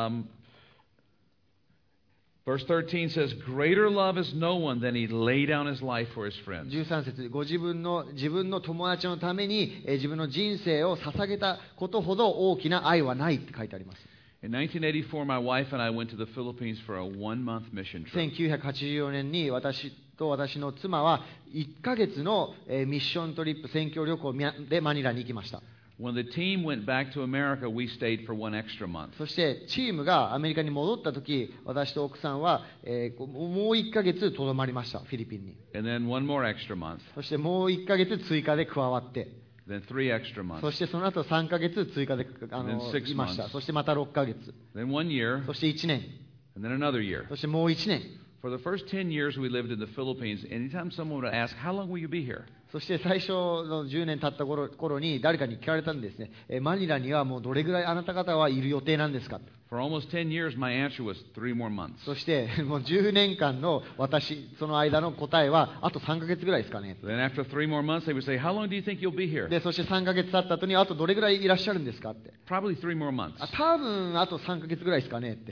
verse 13 says, Greater love is no one than he lay down his life for his friends. 13節、ご自分の友達のために自分の人生を捧げたことほど大きな愛はないって書いてあります。 In 1984, my wife and I went to the Philippines for a 1-month mission trip. 1984年に私と私の妻は1ヶ月のミッショントリップ、宣教旅行でマニラに行きました。 When the team went back to America, we stayed for 1 extra month. そしてチームがアメリカに戻った時、私と奥さんは、もう1ヶ月とどまりました、フィリピンに。 And then 1 more extra month. そしてもう1ヶ月追加で加わって、 Then 3 extra months. そしてその後3ヶ月追加で Then 6 いました。 months. そしてまた6ヶ月。 Then 1 year. そして1年。 And then another year. そしてもう1年。 For the first 10 years we lived in the Philippines, anytime someone would ask, How long will you be here? そして最初の10年経った頃に誰かに聞かれたんですね。マニラにはもうどれぐらいあなた方はいる予定なんですか？ For almost 10 years, my answer was 3 more months. そしてもう10年間のその間の答えはあと3ヶ月ぐらいですかね。 Then after 3 more months, they would say, How long do you think you'll be here? で、そして3ヶ月経った後にあとどれぐらいいらっしゃるんですかって。 Probably 3 more months. 多分あと3ヶ月ぐらいですかねって。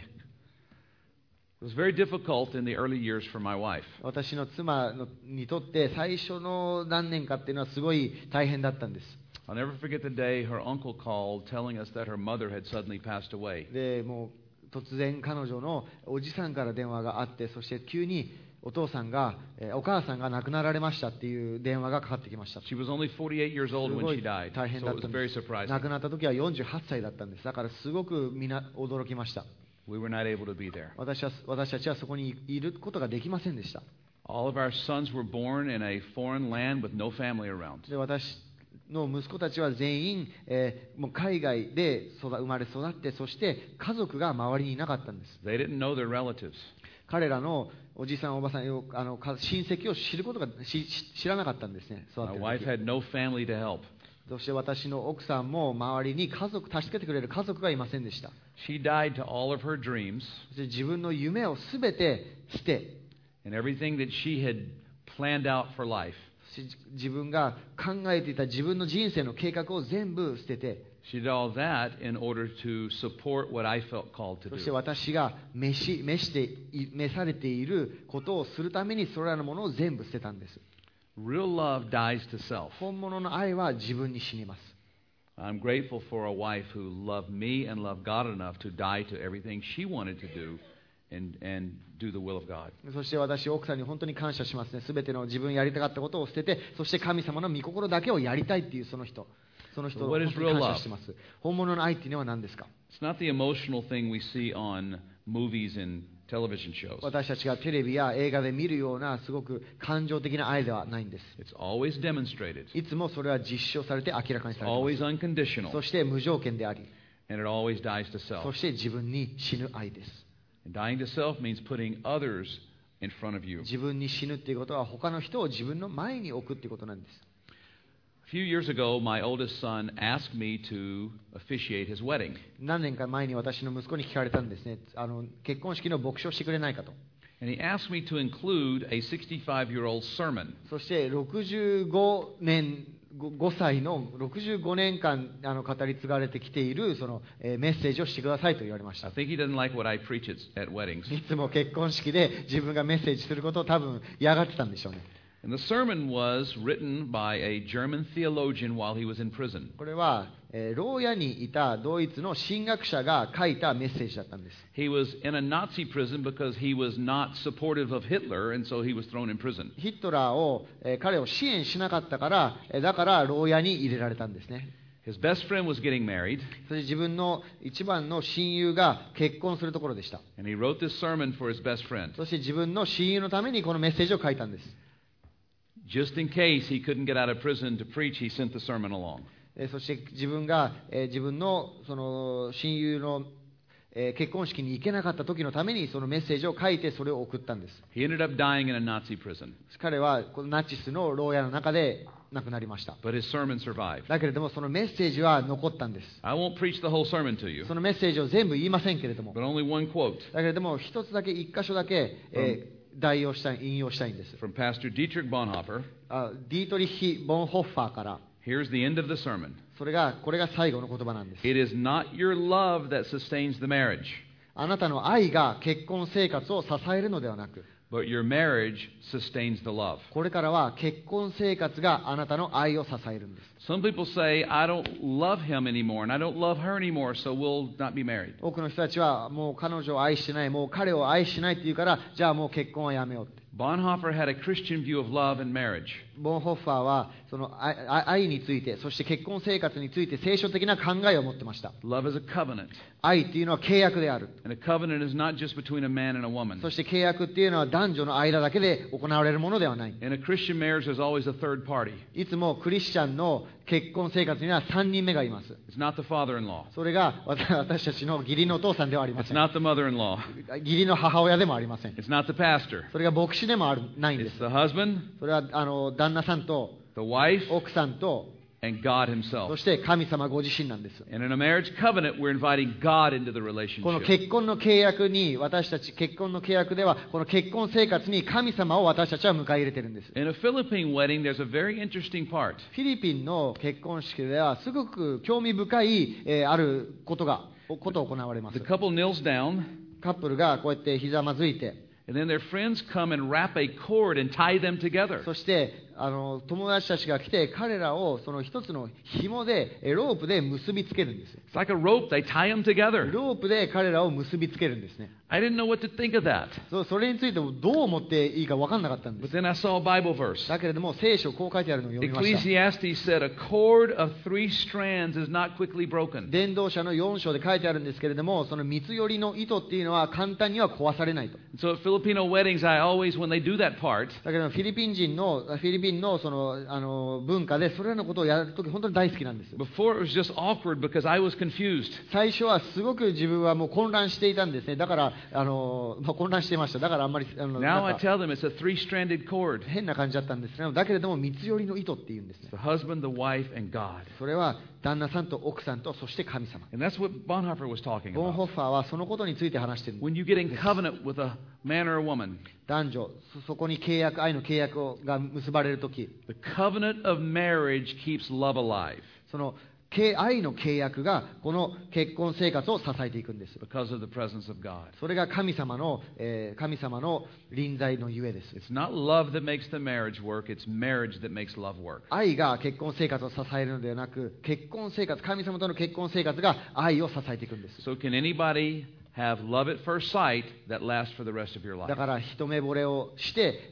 It was very difficult in the early years for my wife. 私の妻にとって最初の何年かっていうのはすごい大変だったんです。 I'll never forget the day her uncle called telling us that her mother had suddenly passed away. で、もう突然彼女のおじさんから電話があって、そして急にお母さんが亡くなられましたっていう電話がかかってきました。 She was only 48 years old when she died, 大変 so だっ it た was ん very です。 surprising. 亡くなった時は48歳だったんです。だからすごくみんな驚きました。 We were not able to be there. 私たちはそこにいることができませんでした。 All of our sons were born in a foreign land with no family around. で、私の息子たちは全員、もう海外で生まれ育って、そして家族が周りにいなかったんです。 They didn't know their relatives. 彼らのおじさんおばさん親戚を知らなかったんですね。育って My る時 wife had no family to help. そして私の奥さんも周りに助けてくれる家族がいませんでした。 She died to all of her dreams. そして自分の夢をすべて捨て、 And everything that she had planned out for life. 自分が考えていた自分の人生の計画を全部捨てて、 She did all that in order to support what I felt called to そして do. 私が召されていることをするためにそれらのものを全部捨てたんです。 Real love dies to self. 本物の愛は自分に死にます。 I'm grateful for a wife who loved me and loved God enough to die to everything she wanted to do and do the will of God. そして私、奥さんに本当に感謝しますね。すべての自分やりたかったことを捨てて、そして神様の御心だけをやりたいっていうその人を What 本 is 当に real 感 love? 謝してます。本物の愛っていうのは何ですか？ It's not the emotional thing we see on movies and television shows. 私たちがテレビや映画で見るようなすごく感情的な愛ではないんです。 It's always demonstrated. いつもそれは実証されて明らかに It's されてい always ます。 unconditional. そして無条件であり、 And it always dies to self. そして自分に死ぬ愛です。 And dying to self means putting others in front of you. 自分に死ぬっていうことは他の人を自分の前に置くっていうことなんです。 A few years ago, my oldest son asked me to officiate his wedding. 何年か前に私の息子に聞かれたんですね。結婚式の牧師をしてくれないかと。 And he asked me to include a 65-year-old sermon. そして65歳の65年間語り継がれてきているそのメッセージをしてくださいと言われまし I た。 think he doesn't like what I preach at weddings. いつも結婚式で自分がメッセージすることを多分嫌がってたんでしょうね。 And the sermon was written by a German theologian while he was in prison. これは、牢屋にいたドイツの神学者が書いたメッセージだったんです。 He was in a Nazi prison because he was not supportive of Hitler, and so he was thrown in prison. ヒットラーを、彼を支援しなかったから、だから牢屋に入れられたんですね。 His best friend was getting married, そして自分の一番の親友が結婚するところでした。 and he wrote this sermon for his best friend. そして自分の親友のためにこのメッセージを書いたんです。 Just in case he couldn't get out of prison to preach, he sent the sermon along. そして自分が、自分のその親友の、結婚式に行けなかった時のためにそのメッセージを書いてそれを送ったんです。 He ended up dying in a Nazi prison, 彼はこのナチスの牢屋の中で亡くなりました。 but his sermon survived. だけれどもそのメッセージは残ったんです。 I won't preach the whole sermon to you, そのメッセージを全部言いませんけれども、 but only one quote だけれども一つだけ一箇所だけ、引用したいんです。 from Pastor Dietrich Bonhoeffer. ディートリッヒ・ボンホッファーから、 Here's the end of the sermon. これが最後の言葉なんです。 It is not your love that sustains the marriage, あなたの愛が結婚生活を支えるのではなく、 but your marriage sustains the love. これからは結婚生活があなたの愛を支えるんです。 Some people say, I don't love him anymore, and I don't love her anymore, so we'll not be married. 多くの人たちはもう彼女を愛してない、もう彼を愛してないって言うから、じゃあもう結婚はやめようって。 Bonhoeffer had a Christian view of love and marriage. ボンホッファーはその愛について、そして結婚生活について聖書的な考えを持ってました。 Love is a covenant, 愛っていうのは契約である。 and a covenant is not just between a man and a woman. そして契約っていうのは男女の間だけで行われるものではない。 In a Christian marriage, there's always a third party. いつもクリスチャンの結婚生活には3人目がいます。 It's not the father-in-law. それが私たちの義理のお父さんではありま It's せん。 not the mother-in-law. 義理の母親でもありません。 It's not the pastor. それが牧師でもないんで It's す。 the husband, それは旦那さんと the wife, 奥さんと and God そ himself. して神様ご自身なんです。 And in a marriage covenant, we're inviting God into the この relationship. 結婚の契約に私たち結婚の契約ではこの結婚生活に神様を私たちは迎え入れてるんです。 In a Philippine wedding, there's a very interesting part. フィリピンの結婚式ではすごく興味深い、あることが行われます。 The couple kneels down, カップルがこうやってひざまずいて、 and then their friends come and wrap a cord and tie them together. そして友達たちが来て彼らをその一つの紐でロープで結びつけるんです。 It's like a rope, they tie them together. ロープで彼らを結びつけるんですね。 I didn't know what to think of that. それについてもどう思っていいか分かんなかったんで But す。 then I saw a Bible verse. だけれども聖書こう書いてあるのを読みました。 Ecclesiastes said, A cord of 3 strands is not quickly broken. 伝道者の4章で書いてあるんですけれども、その三つ寄りの糸っていうのは簡単には壊されないと。 So at Filipino weddings, I always, when they do that part, だけどフィリピンのその文化でそれらのことをやるとき本当に大好きなんです。 Before it was just awkward because I was confused. 最初はすごく自分はもう混乱していたんですね。だから混乱していました。だからあんまり Now I tell them it's a three-stranded cord. 変な感じだったんですね。だけれども三つ寄りの糸っていうんですね。 The husband, the wife, and God. それは旦那さんと奥さんとそして神様。 And that's what Bonhoeffer was talking ボンホ about. ッファーはそのことについて話しているんです。 When you get in covenant with a man or a woman, 男女、そこに契約、愛の契約が結ばれるとき、 the covenant of marriage keeps love alive その愛の契約がこの結婚生活を支えていくんです。 because of the presence of God. それが神様の臨在のゆえです。 It's not love that makes the marriage work, it's marriage that makes love work. 愛が結婚生活を支えるのではなく、結婚生活、神様との結婚生活が愛を支えていくんです。 So can anybody have love at first sight that lasts for the rest of your だ life? から一目惚れをして、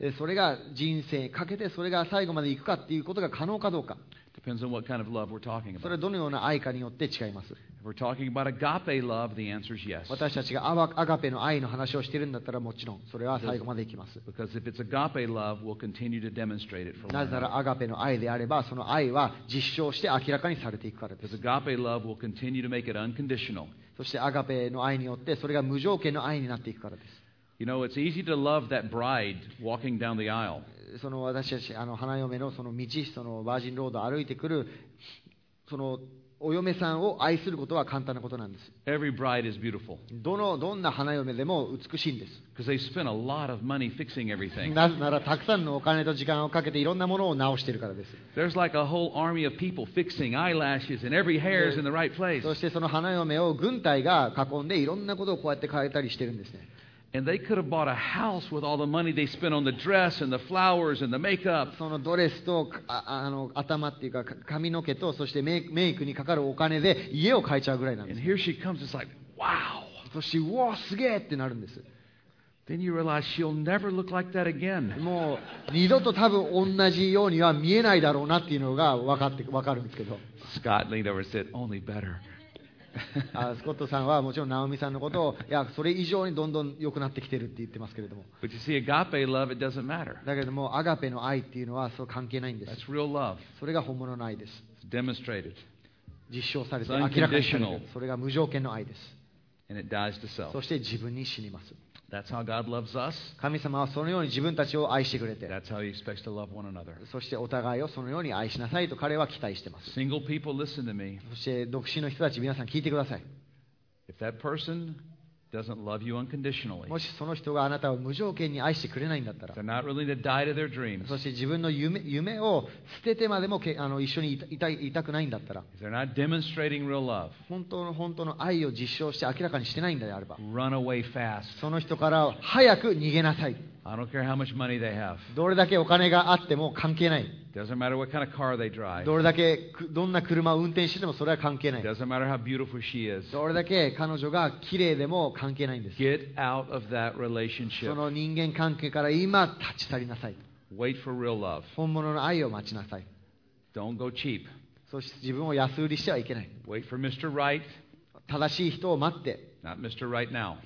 それが人生かけてそれが最後までいくかっていうことが可能かどうか。 Depends on what kind of love we're talking それは about. どのような愛かによって違います。 If we're talking about agape love, the answer is yes. 私たちがアガペの愛の話をしているんだったらもちろんそれは最後までいきます。 Because if it's agape love, we'll continue to demonstrate it for な one ぜなら another. アガペの愛であればその愛は実証して明らかにされていくからです。 Because agape love will continue to make it unconditional. そしてアガペの愛によってそれが無条件の愛になっていくからです。 You know, it's easy to love that bride walking down the aisle. その私たち花嫁のその道、そのバージンロードを歩いてくるそのお嫁さんを愛することは簡単なことなんです。 Every bride is beautiful どんな花嫁でも美しいんです。 because they spend a lot of money fixing everything. なぜならたくさんのお金と時間をかけていろんなものを直しているからです。 There's like a whole army of people fixing eyelashes and every hair is in the right place. そしてその花嫁を軍隊が囲んでいろんなことをこうやって変えたりしてるんですね。 And they could have bought a house with all the money they spent on the dress and the flowers and the makeup. そのドレスと頭っていうか髪の毛とそしてメイクにかかるお金で家を買えちゃうぐらいなんで And す。 here she comes, it's like, wow. そしてうわすげえってなるんです。 Then you realize she'll never look like that again. もう二度と多分同じようには見えないだろうなっていうのが分かるんですけど、 Scott leaned over and said, only better. スコットさんはもちろんナオミさんのことをいやそれ以上にどんどん良くなってきてるって言ってますけれども、 But you see, agape love, it doesn't matter. だけどもアガペの愛っていうのはそう関係ないんです。 That's real love. それが本物の愛です。 It's demonstrated. 実証されて It's 明らかにされ unconditional. る。それが無条件の愛です。 And it dies to self. そして自分に死にます。 That's how God loves us. 神様はそのように自分たちを愛してくれて、 That's how He expects to love one another. そしてお互いをそのように愛しなさいと彼は期待しています。 Single people, listen to me. そして独身の人たち皆さん聞いてください。 If that person doesn't love you unconditionally, もしその人があなたを無条件に愛してくれないんだったら、 they're not willing to die to their dreams, そして自分の夢を捨ててまでも一緒にいたくないんだったら、 if they're not demonstrating real love, 本当の愛を実証して明らかにしてないんであれば、 run away fast. その人から早く逃げなさい。 I don't care how much money they have. どれだけお金があっても関係ない。 Doesn't matter what kind of car they drive. どんな車を運転してもそれは関係ない。 Doesn't matter how beautiful she is. どれだけ彼女が綺麗でも関係ないんです。 Get out of that そ relationship. の人間関係から今立ち去りなさい。 Wait for real love. 本物の愛を待ちなさい。 Don't go cheap. そして自分を安売りしてはいけない。 Wait for Mr. Right, 正しい人を待って、 not Mr. Right now.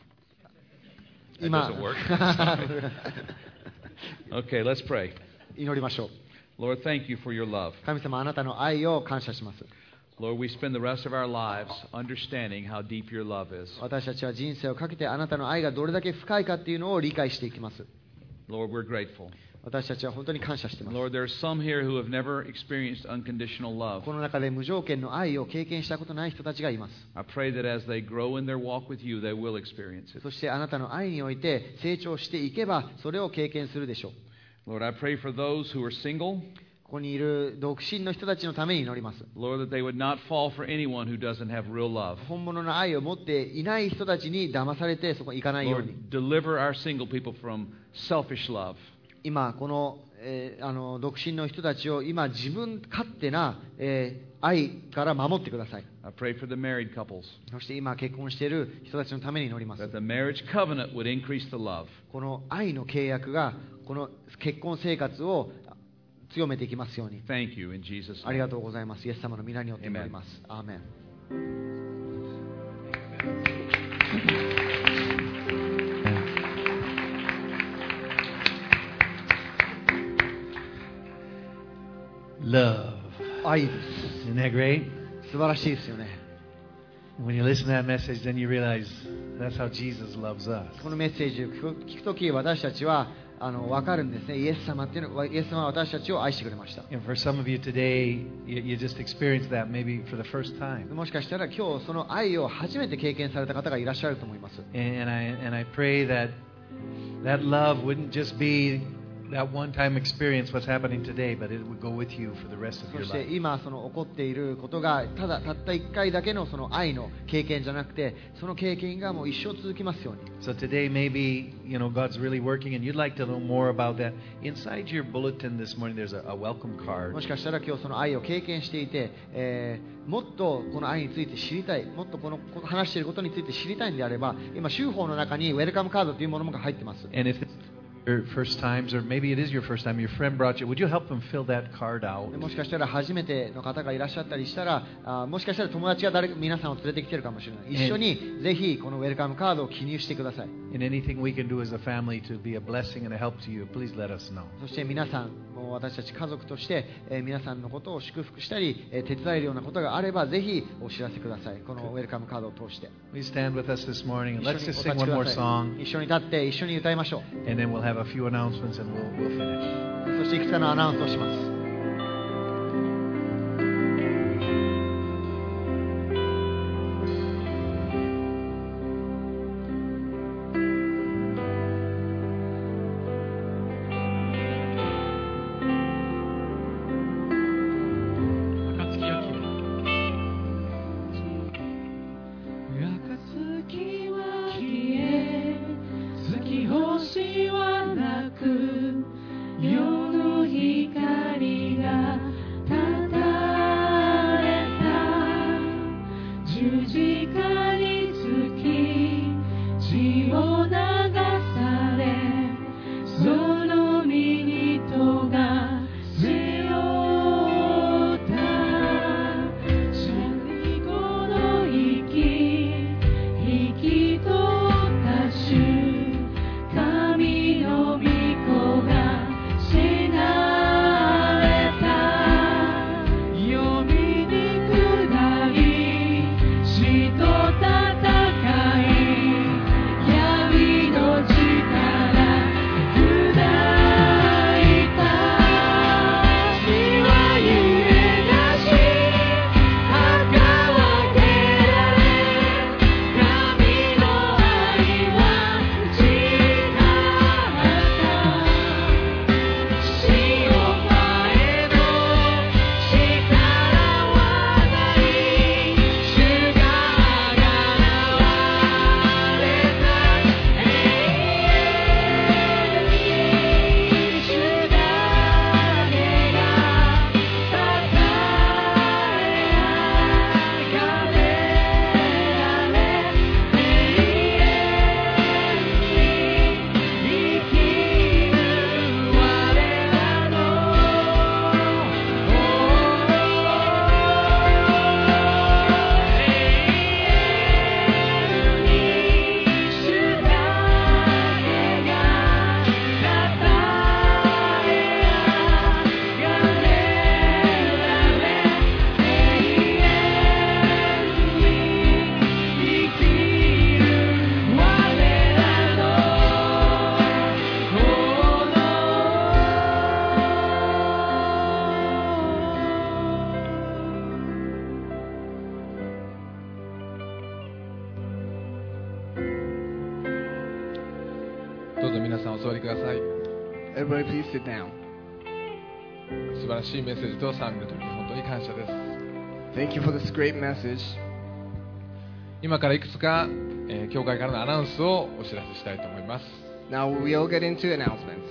That 今 doesn't work. Okay, let's pray. 祈りましょう。 Lord, thank you for your love. 神様あなたの愛を感謝します。 Lord, we spend the rest of our lives understanding how deep your love is. 私たちは人生をかけてあなたの愛がどれだけ深いかっていうのを理解していきます。 Lord, we're grateful. 私たちは本当に感謝しています。 Lord, there are some here who have never experienced unconditional love. この中で無条件の愛を経験したことない人たちがいます。 I pray that as they grow in their walk with you, they will experience it. そしてあなたの愛において成長していけばそれを経験するでしょう。 Lord, I pray for those who are single. ここにいる独身の人たちのために祈ります。 Lord, that they would not fall for anyone who doesn't have real love. 本物の愛を持っていない人たちに騙されてそこに行かないように。 Lord, deliver our single people from selfish love. 今この独身の人たちを今自分勝手な、愛から守ってください。 I pray for the married couples. そして今結婚している人たちのために祈ります。 That the marriage covenant would increase the love. この愛の契約がこの結婚生活を強めていきますように。 Thank you in Jesus' ありが name. とうございます。イエス様の皆によって祈ります。アーメン。 Love. 愛です。 Isn't that great? 素晴らしいですよね。 When you listen to that message, then you realize that's how Jesus loves us. このメッセージを聞くとき、私たちは分かるんですね。イエス様は私たちを愛してくれました。 And for some of you today, you just experienced that maybe for the first time. もしかしたら今日その愛を初めて経験された方がいらっしゃると思います。 And I pray that love wouldn't just be that one-time experience what's happening today, but it would go with you for the rest of そ your して life. 今その起こっていることがたった1回だけのその愛の経験じゃなくて、その経験がもう一生続きますように。 So today maybe, God's really working and you'd like to know more about that. Inside your bulletin this morning there's a welcome も card. しかしたら今日その愛を経験していて、もっとこの愛について知りたい、もっとこの話していることについて知りたいんであれば、今州法の中にウェルカムカードというものが入ってます。 And if it's your first times, or maybe it is your first time, your friend brought you, would you help them fill that card out? もしかしたら初めての方がいらっしゃったりしたら、もしかしたら友達が皆さんを連れてきてるかもしれない。一緒にぜひこのウェルカムカードを記入してください。 And anything we can do as a family to be a blessing and a help to you, please let us know. そして皆さん、もう私たち家族として、皆さんのことを祝福したり、手伝えるようなことがあればぜひお知らせください。このウェルカムカードを通して。 Please stand with us this morning and 一 let's 緒に just お sing 立ち one く more ださ song い。一緒に立って一緒に歌いましょう。 and then we'll have a few announcements and we'll finish. そしていくつかのアナウンスをします。 どうぞ皆さんお座りください。 Everybody please sit down. 素晴らしいメッセージと賛美の時本当に感謝です。 Thank you for this great message. 今からいくつか、教会からのアナウンスをお知らせしたいと思います。 Now we'll get into announcements.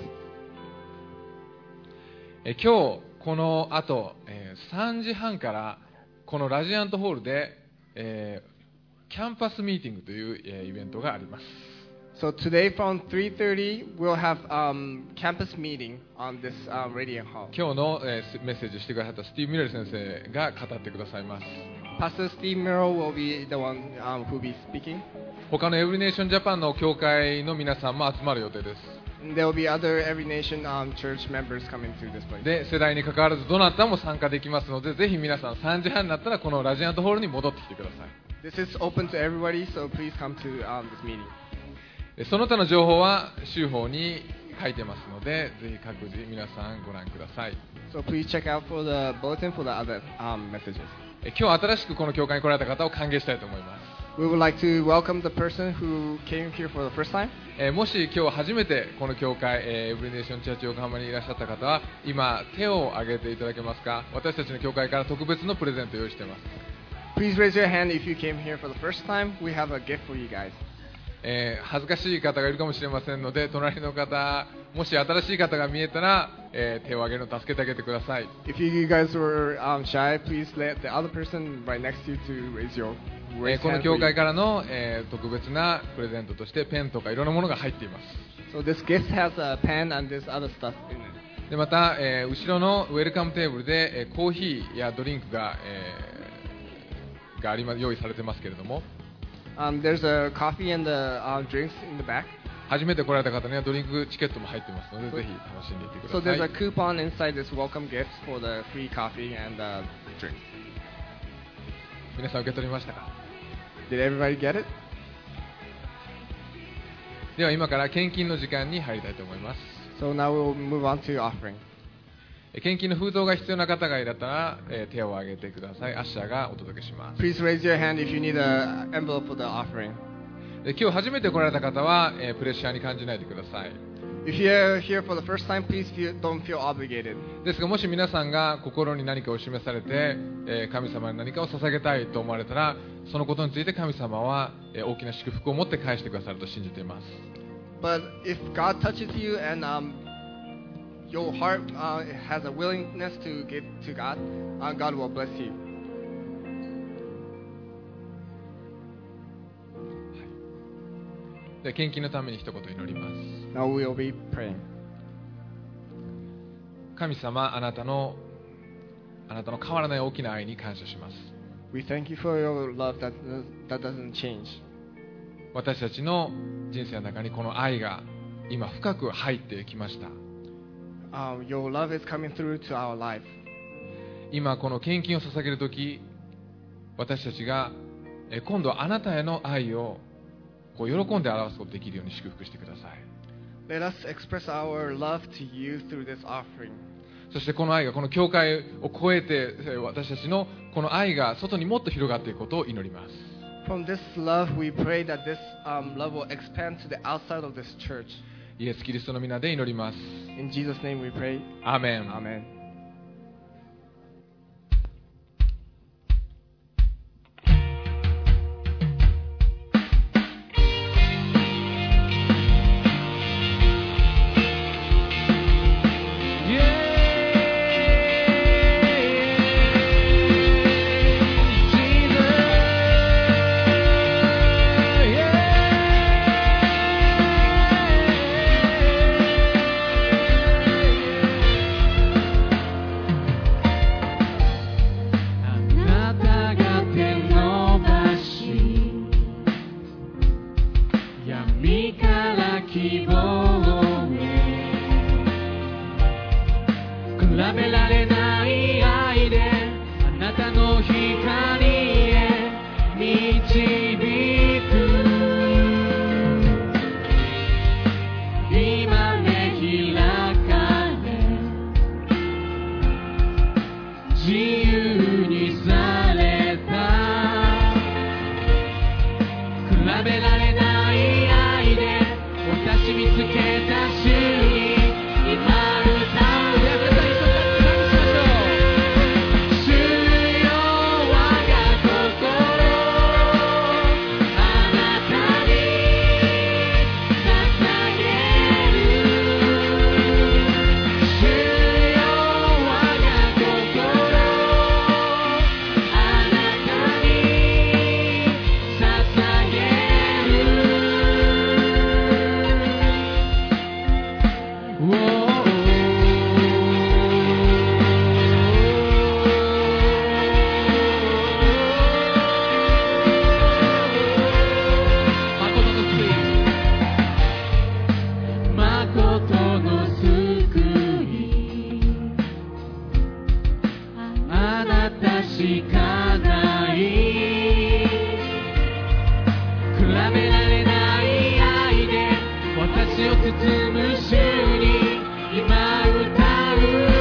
今日この後、3時半からこのラジアントホールで、キャンパスミーティングという、イベントがあります。 So today from 3:30 we'll have campus meeting on this radio hall. 今日の、メッセージをしてくださったスティーブ・ミレル先生が語ってくださいます。 Pastor Steve Merrill will be the one who will be speaking. 他のエブリネーションジャパンの教会の皆さんも集まる予定です。 And there will be other Every Nation church members coming to this place. で、世代に関わらずどなたも参加できますので、ぜひ皆さん3時半になったらこのラジアントホールに戻ってきてください。 This is open to everybody, so please come to this meeting. その他の情報は週報に書いてますので、ぜひ各自皆さんご覧ください。 So please check out for the bulletin for the other messages. 今日新しくこの教会に来られた方を歓迎したいと思います。 We would like to welcome the person who came here for the first time. もし今日初めてこの教会、エブリネーションチャーチ横浜にいらっしゃった方は今手を挙げていただけますか。私たちの教会から特別のプレゼントを用意しています。 Please raise your hand if you came here for the first time. We have a gift for you guys. 恥ずかしい方がいるかもしれませんので、隣の方、もし新しい方が見えたら、手を挙げるのを助けてあげてください。 If you guys were shy, please let the other person right next to you to raise your hand. この教会からの、特別なプレゼントとしてペンとかいろんなものが入っています。 So this gift has a pen and this other stuff in it. でまた、後ろのウェルカムテーブルで、コーヒーやドリンクが、用意されてますけれども、 There's a coffee and the drinks in the back. 初めて来られた方にはドリンクチケットも入ってますので、ぜひ楽しんでいってくだ So さい。 there's a coupon inside this welcome gift for the free coffee and drinks. 皆さん受け取りましたか。 Did everybody get it? では今から献金の時間に入りたいと思います。 So now we'll move on to offering. 献金の封筒が必要な方がいらったら、手を挙げてください。アッシャーがお届けします。 Please raise your hand if you need an envelope for the offering. 今日初めて来られた方は、プレッシャーに感じないでください。 If you're here for the first time, please don't feel obligated. ですがもし皆さんが心に何かを示されて、神様に何かを捧げたいと思われたら、そのことについて神様は、大きな祝福を持って返してくださると信じています。 But if God touches you and your heart has a willingness to give to God, God will bless you. で献金のために一言祈ります。 Now we'll be praying. 神様、あなたの変わらない大きな愛に感謝します。 We thank you for your love that doesn't change. 私たちの人生の中にこの愛が今深く入ってきました。 Your love is coming through to our life. 今この献金を捧げるとき、私たちが今度はあなたへの愛をこう喜んで表すことができるように祝福してください。 Let us express our love to you through this offering. そしてこの愛がこの教会を超えて私たちのこの愛が外にもっと広がっていくことを祈ります。 From this love, we pray that this love will expand to the outside of this church. イエス・キリストの皆で祈ります。 In Jesus' name we pray. アーメン。 Amen. しかない、比べられない愛で私を包む主に今歌う。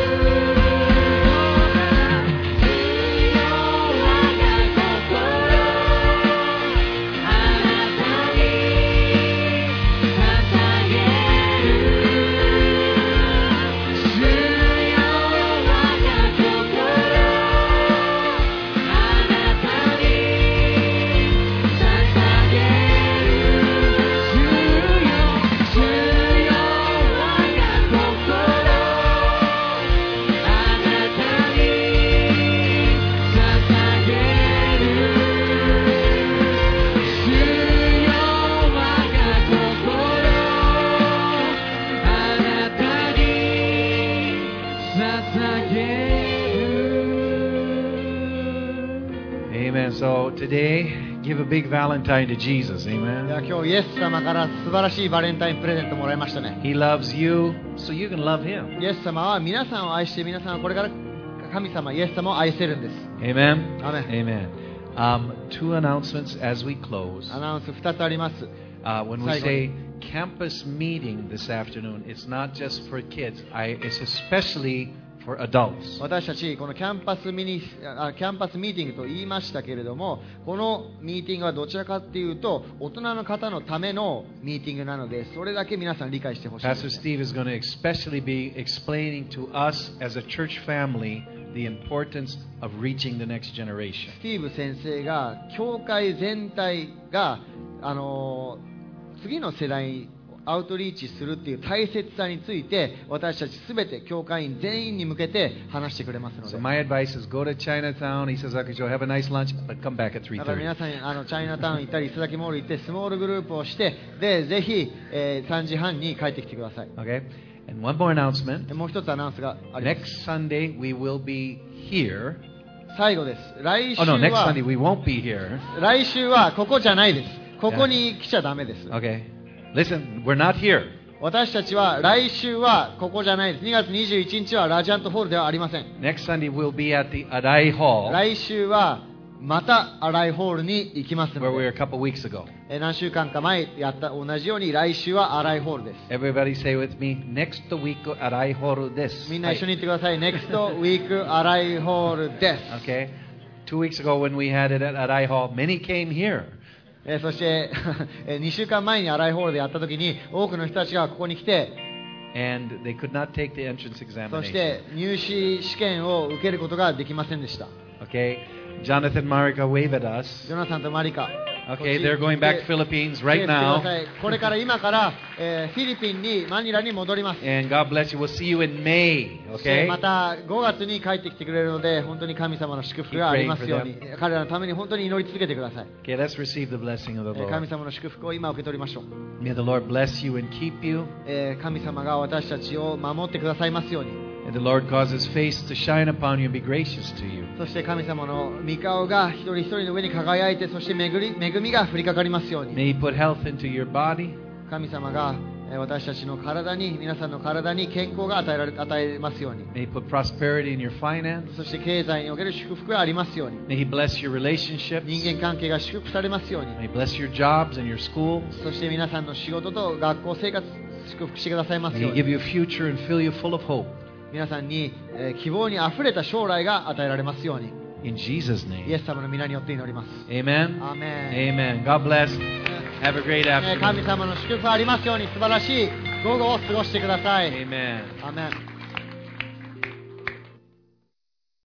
So today, give a big Valentine to Jesus. いや Amen. 今日イエス様から素晴らしいバレンタインプレゼントもらいましたね。 He loves you, so you can love Him. イエス様は皆さんを愛して、皆さんはこれから神様イエス様を愛せるんです。 Amen. Amen. Amen. Two announcements as we close. アナウンス2つあります。 When we say campus meeting this afternoon, it's not just for kids. It's especially for adults. 私たちこのキャンパスミーティングと言いましたけれども、このミーティングはどちらかというと大人の方のためのミーティングなので、それだけ皆さん理解してほしいです。 Pastor Steve is going to especially be explaining to us as a church family the importance of reaching the next generation. スティーブ先生が教会全体が次の世代にアウトリーチするっていう大切さについて、私たちすべて教会員全員に向けて話してくれますので。 So my advice is go to Chinatown. He says, Joe, have a nice lunch, but come back at だから皆 3:30. さんチャイナタウン行ったり、伊勢崎モール行ってスモールグループをして、でぜひ、3時半に帰ってきてください。 Okay? And one more announcement. もう一つアナウンスがあります。 Next Sunday we will be here. 最後です。来週 Oh no, next は Sunday we won't be here. 来週はここじゃないです。ここに来ちゃダメです。 Okay? Listen, we're not here. 私たちは来週はここじゃないです。2月21日はラジアントホールではありません。 Next Sunday we'll be at the Arai Hall 来週はまたアライホールに行きます where の we were で、 a couple weeks ago. 何週間か前やった同じように来週はアライホールです。 Everybody say with me, next week Arai Hall this. みんな一緒に言ってください。NEXT week アライホールです。 Okay? 2 weeks ago when we had it at Arai Hall, many came here. そして2週間前にアライホールでやった時に多くの人たちがここに来て、 And they could not take the entrance そし examination. て入試試験を受けることができませんでした。 Okay? Jonathan Marika waved at us. ジョナサンとマリカ、 Okay, they're going back to Philippines right 手を振ってくだ now. さい。これから今から、フィリピンにマニラに戻ります。 And God bless you. We'll see you in May. で Okay? また5月に帰ってきてくれるので、本当に神様の祝福がありますように、彼らのために本当に祈り続けてください。 Okay, let's receive the blessing of the 神 Lord. 様の祝福を今受け取りましょう。 May the Lord bless you and keep you. 神様が私たちを守ってくださいますように。 And the Lord cause His face to shine upon you and be gracious to you. そして神様の御顔が一人一人の上に輝いて、そして恵みが降りかかりますように。 May He put health into your body. 神様が私たちの体に、皆さんの体に健康が与えますように。 May He put prosperity in your finance. そして経済における祝福がありますように。 May He bless your relationships. 人間関係が祝福されますように。 May He bless your jobs and your schools. そして皆さんの仕事と学校生活祝福してくださいます May よ He う give に。 you a future and fill you full of hope. 皆さんに、希望にあふれた将来が与えられますように。 In Jesus' イエ name. ス様の皆によって祈ります。 Amen. アーメン。 Amen. God bless. Have a great 神 afternoon. 様の祝福ありますように、素晴らしい午後を過ごしてください。 Amen. アーメン。